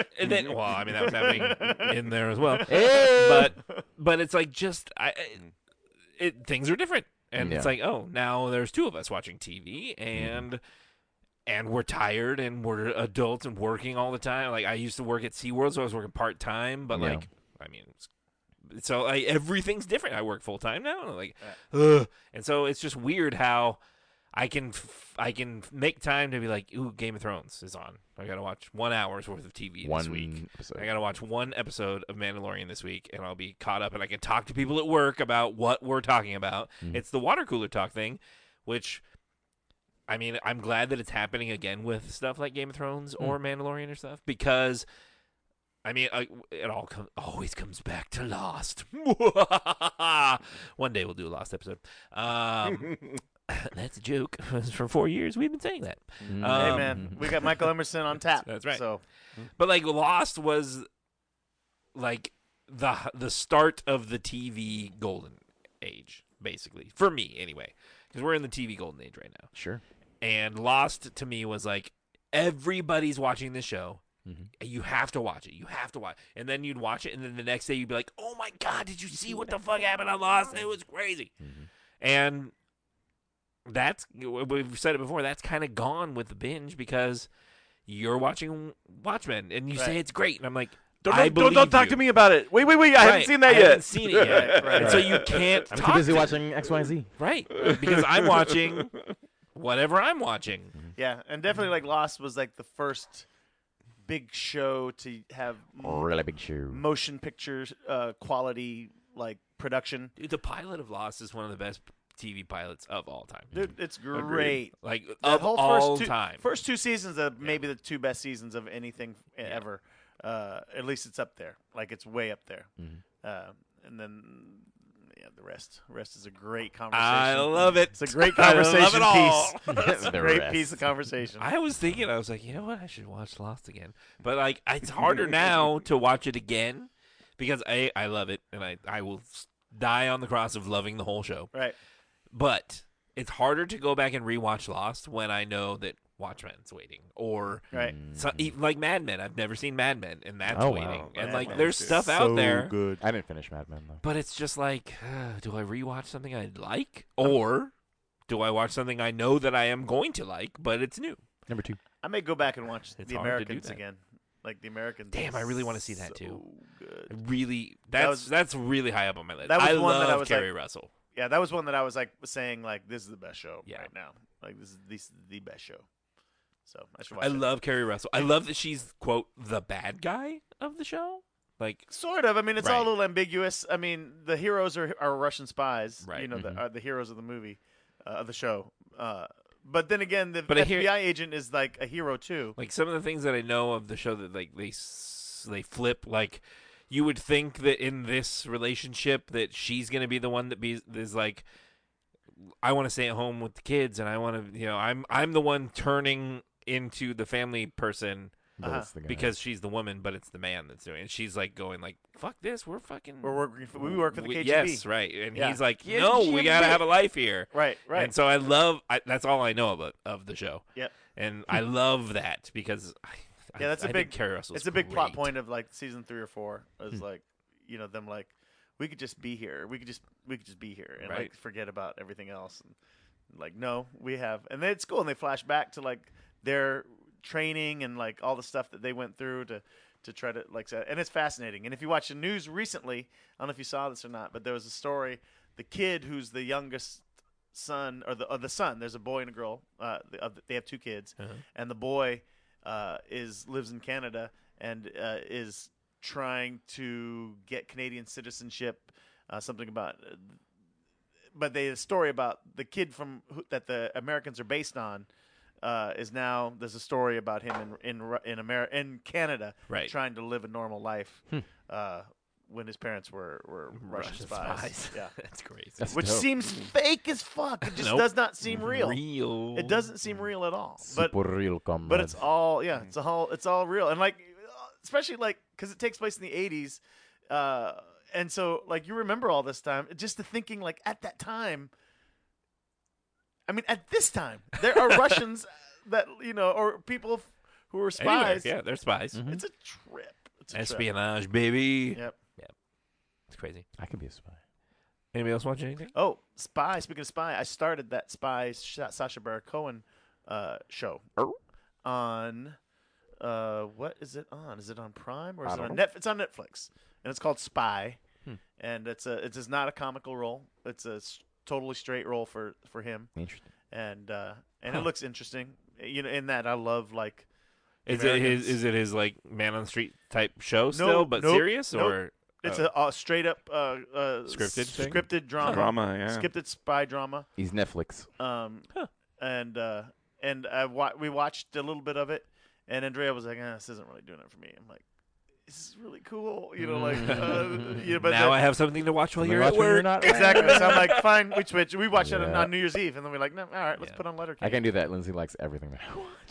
was happening in there as well. Hey! But it's like things are different, and it's like, oh, now there's two of us watching TV, and we're tired, and we're adults and working all the time. Like I used to work at SeaWorld, so I was working part time, but like, I mean. So everything's different. I work full time now, and and so it's just weird how I can make time to be like, ooh, Game of Thrones is on. I got to watch 1 hour's worth of TV this week. I got to watch one episode of Mandalorian this week, and I'll be caught up, and I can talk to people at work about what we're talking about. It's the water cooler talk thing, which, I mean, I'm glad that it's happening again with stuff like Game of Thrones or Mandalorian or stuff, because, I mean, it always comes back to Lost. One day we'll do a Lost episode. That's a joke. For 4 years, we've been saying that. Hey, man, we got Michael Emerson on tap. That's right. So, but like Lost was like the start of the TV golden age, basically, for me anyway, because we're in the TV golden age right now. Sure. And Lost to me was like everybody's watching this show. You have to watch it. You have to watch. And then you'd watch it, and then the next day you'd be like, "Oh my God, did you see what the fuck happened on Lost? It was crazy." And we've said it before, that's kind of gone with the binge because you're watching Watchmen and you say it's great, and I'm like, don't talk to me about it. Wait, I haven't seen that yet. I haven't seen it yet. And so you can't I'm talk too busy to watching XYZ. Right. Because I'm watching whatever I'm watching. Yeah, and definitely like Lost was like the first big show to have really big show motion pictures quality like production. Dude, the pilot of Lost is one of the best TV pilots of all time. Dude, it's great. Like that of whole all time. First two seasons are maybe the two best seasons of anything ever. At least it's up there. Like it's way up there. And then the rest is a great conversation. I love it. It's a great conversation piece. It's a The great rest. piece of conversation. I was like, you know what? I should watch Lost again. But like, it's harder now to watch it again because I love it, and I will die on the cross of loving the whole show. Right. But it's harder to go back and rewatch Lost when I know that Watchmen's waiting, or like Mad Men. I've never seen Mad Men, and that's waiting. And Mad like, Men's there's stuff out there. Good. I didn't finish Mad Men though. But it's just like, do I rewatch something I like, or do I watch something I know that I am going to like, but it's new? Number 2. I may go back and watch It's The hard to do Americans that. again. Like The Americans. Damn, I really want to see that too. Good. Really, that's really high up on my list. That was I one love that I was Kerry like, Russell. Yeah, that was one that I was like saying like this is the best show right now. Like this is the best show. So I should watch it. love Kerry Russell. I love that she's quote the bad guy of the show. Like sort of. I mean, it's all Right. a little ambiguous. I mean, the heroes are Russian spies. Right. You know, the heroes of the movie, of the show. But then again, the But I FBI hear- agent is like a hero too. Like some of the things that I know of the show that like they flip. Like you would think that in this relationship that she's gonna be the one that is like, I want to stay at home with the kids, and I want to, I'm the one turning into the family person. But it's the guy. Because she's the woman, but it's the man that's doing it. And she's like going like, fuck this, we work for the KGB. Yes, right. And Yeah. he's like, Yes, no, she we is got to big. have a life here. Right. And so that's all I know of the show. Yep. And I love that because That's I a think big. Kerry Russell's It's a big plot great. point of like season 3 or 4. Is like, them like, we could just be here. We could just be here and like Right. forget about everything else. And like, no, we have. And then it's cool. And they flash back to like their training and like all the stuff that they went through to try to like. And it's fascinating. And if you watch the news recently, I don't know if you saw this or not, but there was a story. The kid who's the youngest son or the son. There's a boy and a girl. They have 2 kids, and the boy lives in Canada and is trying to get Canadian citizenship. Something about, but the story about the kid that the Americans are based on is now there's a story about him in Canada trying to live a normal life. When his parents were Russian spies. Yeah. That's crazy. Which seems fake as fuck. It just does not seem real. It doesn't seem real at all. Super real, comrade. But it's all it's all real. And like especially like cuz it takes place in the 80s and so like you remember all this time just the thinking like at that time I mean at this time there are Russians that or people who are spies. Anywhere. Yeah, they're spies. Mm-hmm. It's a trip. It's a espionage, baby. Yep. It's crazy. I could be a spy. Anybody else watch anything? Oh, Spy. Speaking of Spy, I started that Spy Sacha Baron Cohen show on what is it on? Is it on Prime or is it on Netflix? It's on Netflix, and it's called Spy, and it is not a comical role. It's a totally straight role for him. Interesting. And it looks interesting. In that I love like. Is it his like Man on the Street type show still, but serious or? It's a straight up scripted drama. Yeah. Scripted spy drama. He's Netflix. And we watched a little bit of it, and Andrea was like, "This isn't really doing it for me." I'm like, "This is really cool," But now I have something to watch while you're at work. Exactly. So I'm like, "Fine, we switch." We watched it on New Year's Eve, and then we're like, "No, all right, let's put on Letterkenny." I can do that. Lindsay likes everything that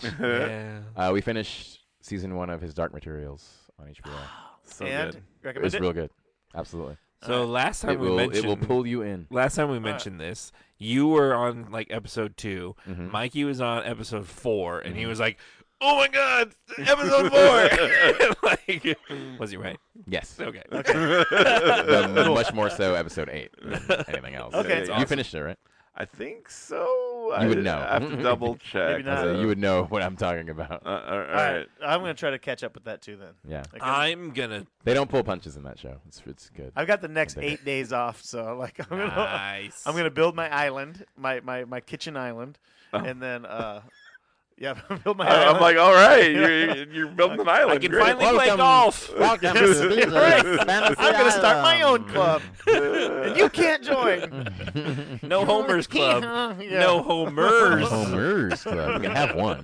I watch. We finished season 1 of his Dark Materials on HBO. So good. Recommend it's real good. Absolutely. So last time mentioned it will pull you in. Last time we mentioned this, you were on like episode 2. Mikey was on episode 4, and he was like, "Oh my god, episode 4!" Like, was he right? Yes. Okay. But much more so episode 8 than anything else. Okay. You finished it, right? I think so. You would know. I have to double check. Maybe not. You would know what I'm talking about. All right. I'm going to try to catch up with that too then. Yeah. I'm going to. They don't pull punches in that show. It's good. I've got the next 8 days off, so like I'm going to build my island, my kitchen island, and then build my island. I'm like, all right, you're building an island. I can finally play golf. Welcome I'm going to start my own club, and you can't join. No Homers Club. No Homers. Homers Club. You can have one.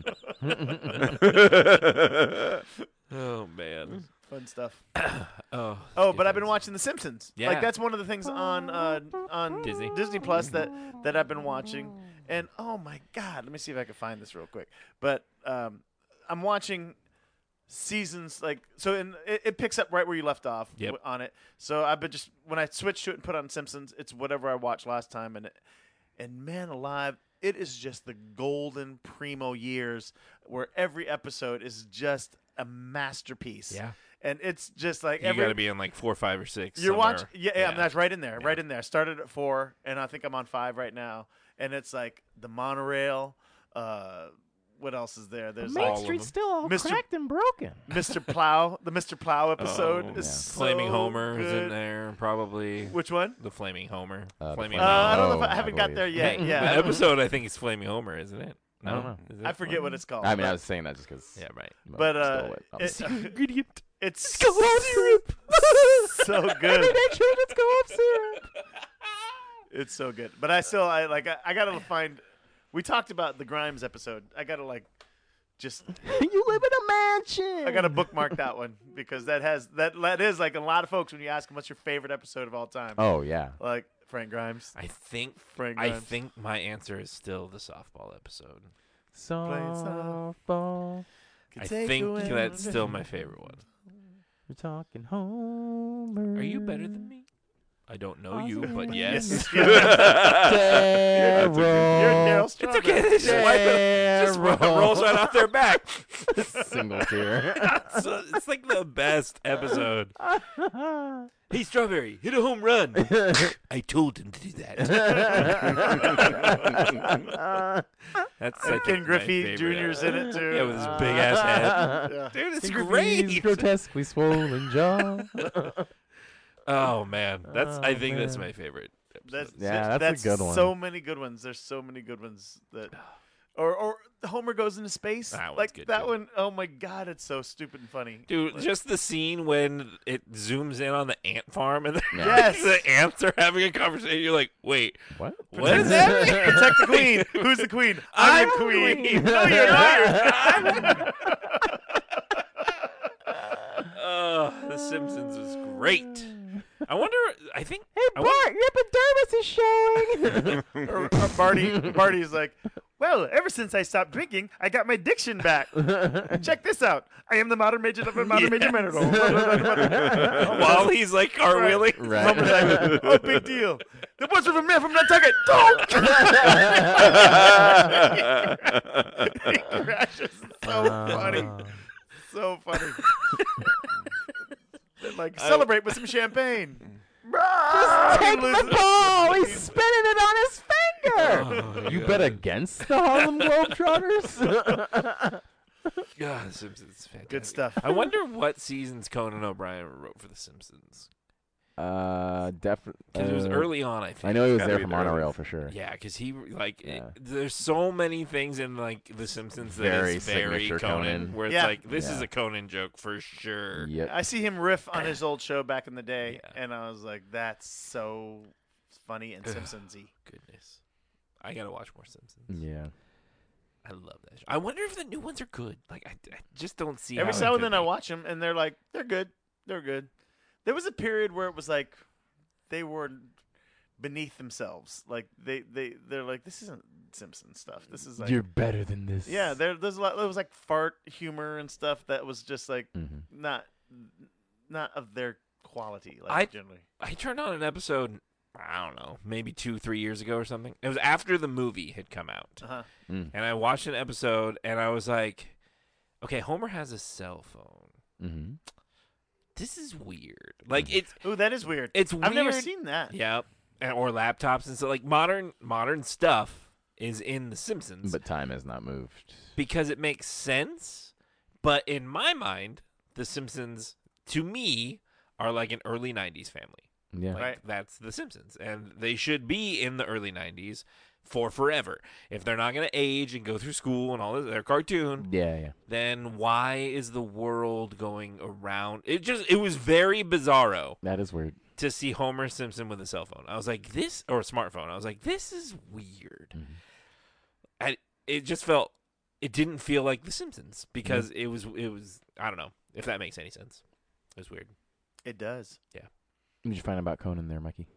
Oh man. Fun stuff. But I've been watching The Simpsons. Yeah. Like that's one of the things on Disney Plus that I've been watching. And oh my god, let me see if I can find this real quick. But I'm watching seasons it picks up right where you left off on it. So I've been when I switch to it and put on Simpsons, it's whatever I watched last time, and man alive, it is just the golden primo years where every episode is just a masterpiece. Yeah. And it's just like you got to be in like 4, 5, or 6. You're watching, that's right in there, right in there. I started at 4, and I think I'm on 5 right now. And it's like the monorail. What else is there? There's Main Street's still all cracked and broken. Mr. Plow, the Mr. Plow episode is so Flaming Homer good. is in there, probably. Which one? The Flaming Homer. Flaming Homer. I don't know if I haven't got there yet. Yeah, the episode I think is Flaming Homer, isn't it? No, I don't know. I forget what it's called. I mean, I was saying that just because. Yeah, right. But ingredient. It's go off syrup. So good. Make sure it's go off syrup. It's so good. But I gotta find. We talked about the Grimes episode. I gotta just. You live in a mansion. I gotta bookmark that one because that is like a lot of folks when you ask them what's your favorite episode of all time. Oh yeah. Like Frank Grimes. I think Grimes. my answer is still the softball episode. Softball. I think that's still my favorite one. We're talking Homer. Are you better than me? I don't know you, but yes. You're Daryl Strawberry. It's okay. Just rolls right off their back. Single tear. It's like the best episode. Hey, Strawberry, hit a home run. I told him to do that. That's Ken Griffey Jr.'s in it too. Yeah, with his big ass head. Yeah. Dude, it's Ken great. Griffey's grotesquely swollen jaw. Oh man, I think that's my favorite That's a good one. So many good ones. There's so many good ones that, or Homer goes into space. That one's like good, that too. one. Oh my God, it's so stupid and funny, Dude, Like, just the scene when it zooms in on the ant farm and Yes. the ants are having a conversation. You're like, wait, what? What is that? protect the queen. Who's the queen? I'm the queen. No, you're not. The Simpsons was great. I wonder. I think. Hey, Bart, your epidermis is showing. or Barty's like, well, ever since I stopped drinking, I got my diction back. Check this out. I am the modern major of a modern major mineral. While he's like cartwheeling. Right. Homer's like, oh, big deal. The boys from man from Nantucket. Don't. He crashes. So funny. So funny. Like, celebrate with some champagne. Just take the ball. He's spinning it on his finger. You bet against the Harlem Globetrotters? God, The Simpsons is fantastic. Good stuff. I wonder what seasons Conan O'Brien wrote for The Simpsons. Definitely. Because it was early on, I think. I know he was Gotta there be for the early. Monorail for sure. Yeah, because he like Yeah. there's so many things in like The Simpsons that Very is very signature Conan, Conan. where it's Yeah. like this is Yeah. a Conan joke for sure. Yep. I see him riff on his old show back in the day, Yeah. and I was like, that's so funny and Simpsons-y. Goodness, I gotta watch more Simpsons. Yeah. I love that show. I wonder if the new ones are good. Like I just don't see Every how so it and then could I be. watch them, and they're like, they're good. They're good. There was a period where it was like they were beneath themselves. Like they're like, this isn't Simpson stuff. This is like You're better than this. yeah. There's a lot. There was like fart humor and stuff that was just like not of their quality. Like generally, I turned on an episode. I don't know, maybe 2-3 years ago or something. It was after the movie had come out, and I watched an episode, and I was like, "Okay, Homer has a cell phone. Mm-hmm. This is weird. Like it's ooh, that is weird. It's weird. I've never seen that. Yep, or laptops and so like modern stuff is in The Simpsons, But time has not moved. because it makes sense. But in my mind, The Simpsons to me are like an early '90s family. Yeah. Like, Right. that's The Simpsons, and they should be in the early '90s for forever. If they're not going to age and go through school and all this, they're cartoon. Yeah. Then why is the world going around? It was very bizarro That is weird. to see Homer Simpson with a cell phone. I was like, this, or a smartphone. I was like, this is weird. It just felt, it didn't feel like The Simpsons because it was. I don't know if that makes any sense. It was weird. It does. Yeah. What did you find about Conan there, Mikey?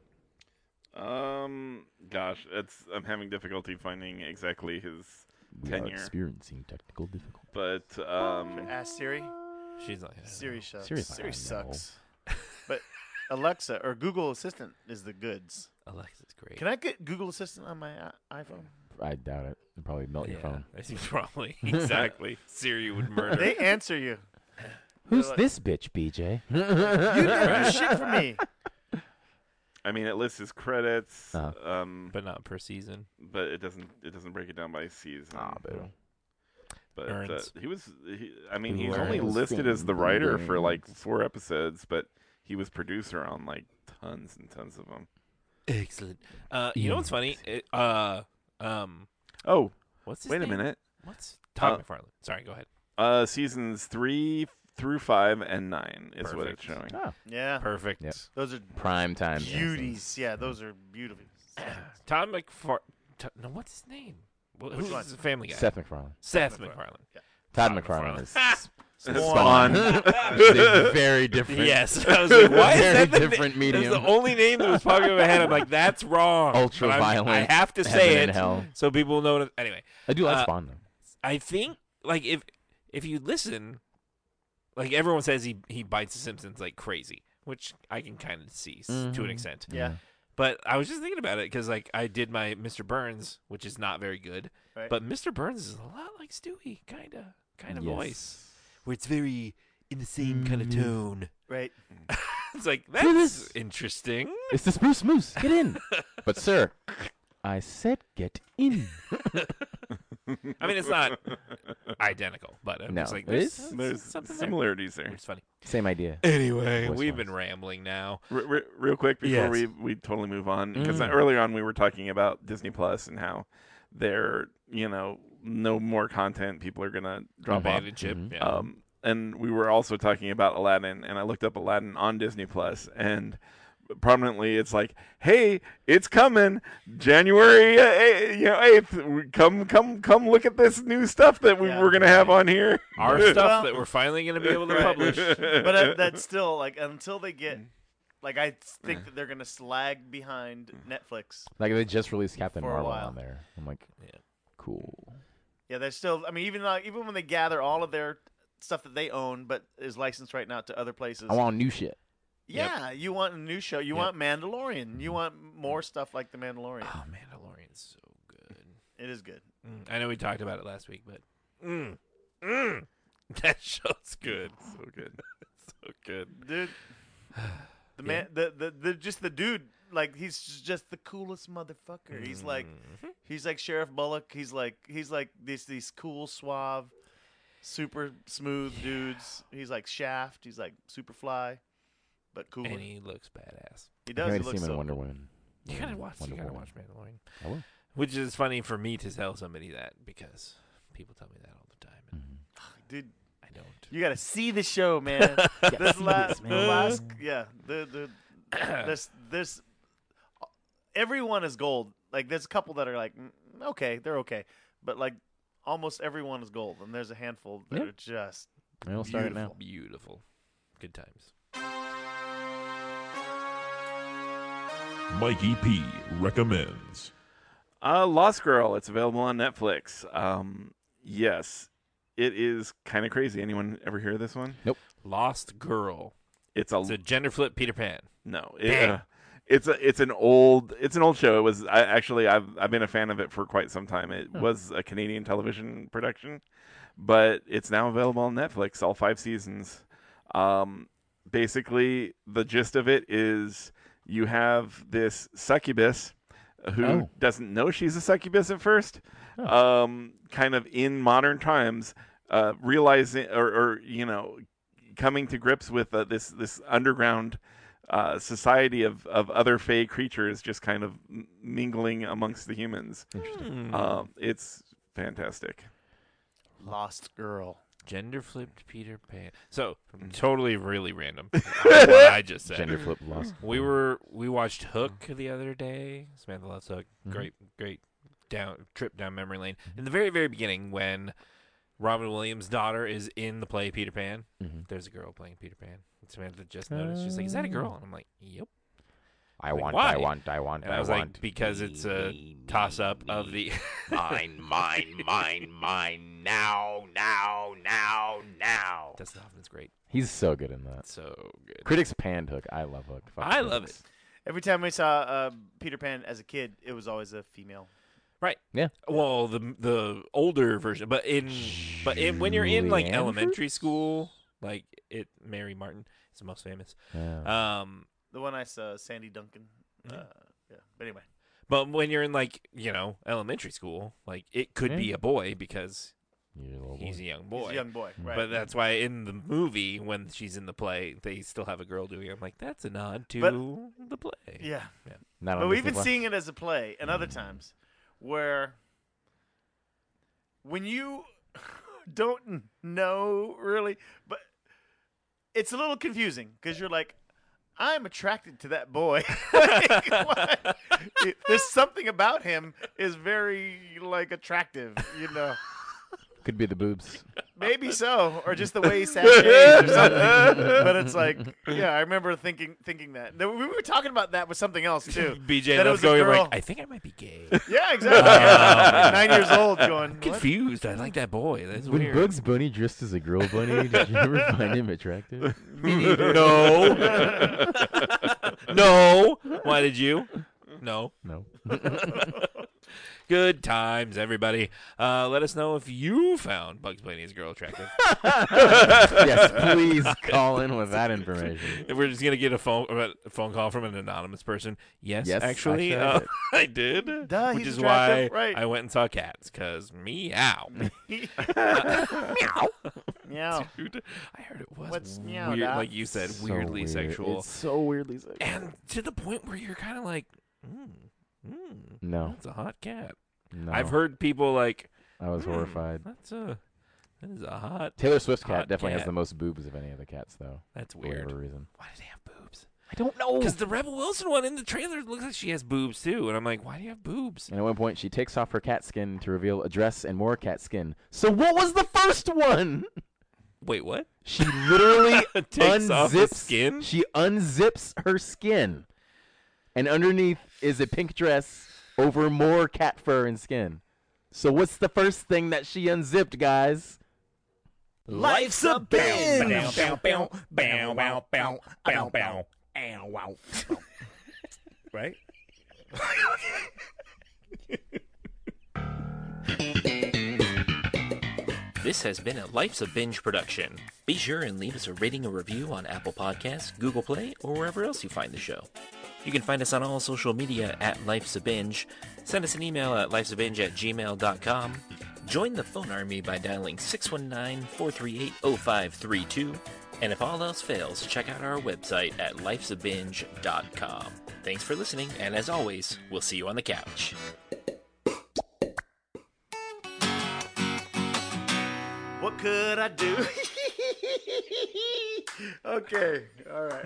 Gosh, I'm having difficulty finding exactly his We are tenure. experiencing technical difficulty. But Ask Siri. She's like, Siri sucks. Siri's like, Siri I know. sucks. But Alexa or Google Assistant is the goods. Alexa's great. Can I get Google Assistant on my iPhone? I doubt it. It'd probably melt your phone. I think probably exactly. Siri would murder. They answer you. Who's like- this bitch, BJ? You never do shit for me. I mean, it lists his credits, but not per season. But it doesn't break it down by season. But Earns. he's Who only earns listed as the writer for like things. 4 episodes, but he was producer on like tons and tons of them. Excellent. You know what's funny? Oh, what's his wait name? a minute. What's Todd McFarlane? Sorry, go ahead. Seasons 3 through 5 and 9 is what it's Perfect. showing. Oh. Yeah. Perfect. Yep. Those are Prime time. beauties. Yeah, those are beautiful. Todd McFarlane. No, what's his name? Well, Which who's one? the Family Guy? Seth MacFarlane. Seth MacFarlane. Yeah. Todd McFarlane is Spawn. It's very different. Yes. I was like, why is Very that the different medium. That's the only name that was popping in my head. I'm like, that's wrong. Ultra But violent. I have to say Heaven it and hell. so people will know. Anyway, I do like Spawn though. I think like if you listen, like everyone says he bites the Simpsons like crazy, which I can kind of see to an extent. Yeah. But I was just thinking about it because like I did my Mr. Burns, which is not very good. Right. But Mr. Burns is a lot like Stewie, kind of Yes. voice, where it's very in the same kind of tone. Right. It's like Look at that's this. interesting. It's the Spruce Moose. Get in. But sir, I said get in. I mean, it's not identical, but I'm No, just like, there's something similarities there. It's funny. Same idea. Anyway, Voice we've wise. been rambling now. Real quick before Yes. we totally move on, because Mm. earlier on we were talking about Disney Plus and how they're no more content. People are gonna drop off. Abandoned ship. Yeah. And we were also talking about Aladdin, and I looked up Aladdin on Disney Plus, and prominently it's like, hey, it's coming January 8th. Come look at this new stuff that we're gonna have on here. Our stuff that we're finally going to be able to publish. But that's still like until they get. Like I think that they're gonna slag behind Netflix. Like they just released Captain For a Marvel while. on there. I'm like, cool. Yeah, they're still. I mean, even when they gather all of their stuff that they own, but is licensed right now to other places. I want new shit. Yeah, you want a new show. You want Mandalorian. You want more stuff like the Mandalorian. Oh, Mandalorian's so good. It is good. I know we talked about it last week, but that show's good. So good. So good. Dude. The man, the just the dude, like he's just the coolest motherfucker. He's like Sheriff Bullock. He's like these cool, suave, super smooth dudes. He's like Shaft. He's like Superfly, but cool. And he looks badass. He I does. can't He wait to see looks him in so Wonder cool. Woman. You gotta watch Woman. Mandalorian. I will. Which is funny for me to tell somebody that because people tell me that all the time. And Dude, I don't. you gotta see the show, man. this last, this everyone is gold. Like there's a couple that are like, okay, they're okay, but like almost everyone is gold, and there's a handful that are just I'll start it now. Beautiful. Good times. Mikey P recommends. Lost Girl. It's available on Netflix. Yes, it is kind of crazy. Anyone ever hear of this one? Nope. Lost Girl. It's a gender flip Peter Pan. No, Dang. it's an old show. It was I've been a fan of it for quite some time. It was a Canadian television production, but it's now available on Netflix, all 5 seasons. Basically, the gist of it is you have this succubus who doesn't know she's a succubus at first. Kind of in modern times, realizing or coming to grips with this underground society of other fey creatures just kind of mingling amongst the humans. It's fantastic. Lost Girl. Gender flipped Peter Pan. So totally really random. What I just said. Gender flipped Lost. We watched Hook the other day. Samantha loves Hook. Mhm. Great trip down memory lane. In the very, very beginning, when Robin Williams' daughter is in the play Peter Pan, there's a girl playing Peter Pan. And Samantha just noticed. She's like, "Is that a girl?" And I'm like, "Yep." I Like, want, why? I want, I want, And I I was want. like, because it's a toss-up of the Mine, now. Dustin Hoffman's great. He's so good in that. So good. Critics panned Hook. I love Hook. Fuck I love critics. it. Every time we saw Peter Pan as a kid, it was always a female. Right. Yeah. Well, the older version, but when you're in like Julie elementary school, like Mary Martin is the most famous. Yeah. The one I saw, Sandy Duncan. Yeah. But anyway. But when you're in like elementary school, like it could be a boy because he's a young boy. He's a young boy, right. But that's why in the movie, when she's in the play, they still have a girl doing it. I'm like, that's a nod to the play. Yeah. Not on But we've Disney been Plus? seeing it as a play and other times where when you don't know really, but it's a little confusing because you're like, I'm attracted to that boy. Like, what? There's something about him is very attractive, Could be the boobs. Maybe so, or just the way he sashays or something. But it's like, yeah, I remember thinking that. We were talking about that with something else too. BJ that it left was a going girl. like, I think I might be gay. Yeah, exactly. 9 years old, going. I'm confused. I like that boy. That's When weird. Bugs Bunny dressed as a girl bunny, did you ever find him attractive? No. No. Why did you? No. No. Good times, everybody. Let us know if you found Bugs Bunny's girl attractive. Yes, please call in with that information. We're just gonna get a phone call from an anonymous person. Yes, actually, I did. Duh, which he's is why attractive, right. I went and saw Cats. Cause meow. Meow. Dude, I heard it was What's meow, weird, Doc? like you said, So weirdly weird. sexual. It's so weirdly sexual. And to the point where you're kind of like, No. that's a hot cat. No. I've heard people like, I was horrified. that is a hot. Taylor Swift's cat hot definitely has cat. the most boobs of any of the cats, though. That's for weird. whatever reason. Why do they have boobs? I don't know. Because the Rebel Wilson one in the trailer looks like she has boobs too, and I'm like, why do you have boobs? And at one point, she takes off her cat skin to reveal a dress and more cat skin. So what was the first one? Wait, what? She literally Takes off the unzips skin? She unzips her skin, and underneath is a pink dress over more cat fur and skin. So what's the first thing that she unzipped, guys? Life's a binge. Right? This has been a Life's a Binge production. Be sure and leave us a rating or review on Apple Podcasts, Google Play, or wherever else you find the show. You can find us on all social media at Life's a Binge. Send us an email at lifesabinge@gmail.com. Join the phone army by dialing 619-438-0532. And if all else fails, check out our website at lifesabinge.com. Thanks for listening, and as always, we'll see you on the couch. What could I do? Okay, all right.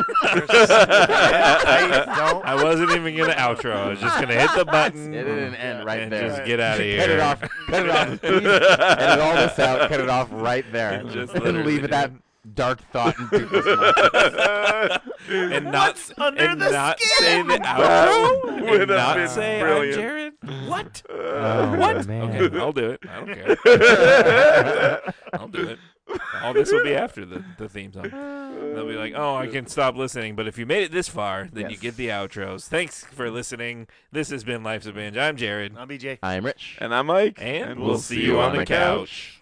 I wasn't even going to outro. I was just going to hit the button. It didn't end right and there. just get out of here. Cut it off. Cut it off. Please edit all this out. Cut it off right there. Just and literally leave do that dark thought in people's minds. and not under and the not skin? say the outro. would And have not been say brilliant. I'm Jared. What? Oh, What? man. Okay, I'll do it. I don't care. I'll do it. All this will be after the theme song. They'll be like, oh, I can stop listening. But if you made it this far, then you Yes. get the outros. Thanks for listening. This has been Life's a Binge. I'm Jared. I'm BJ. I'm Rich. And I'm Mike. And we'll see you on the couch.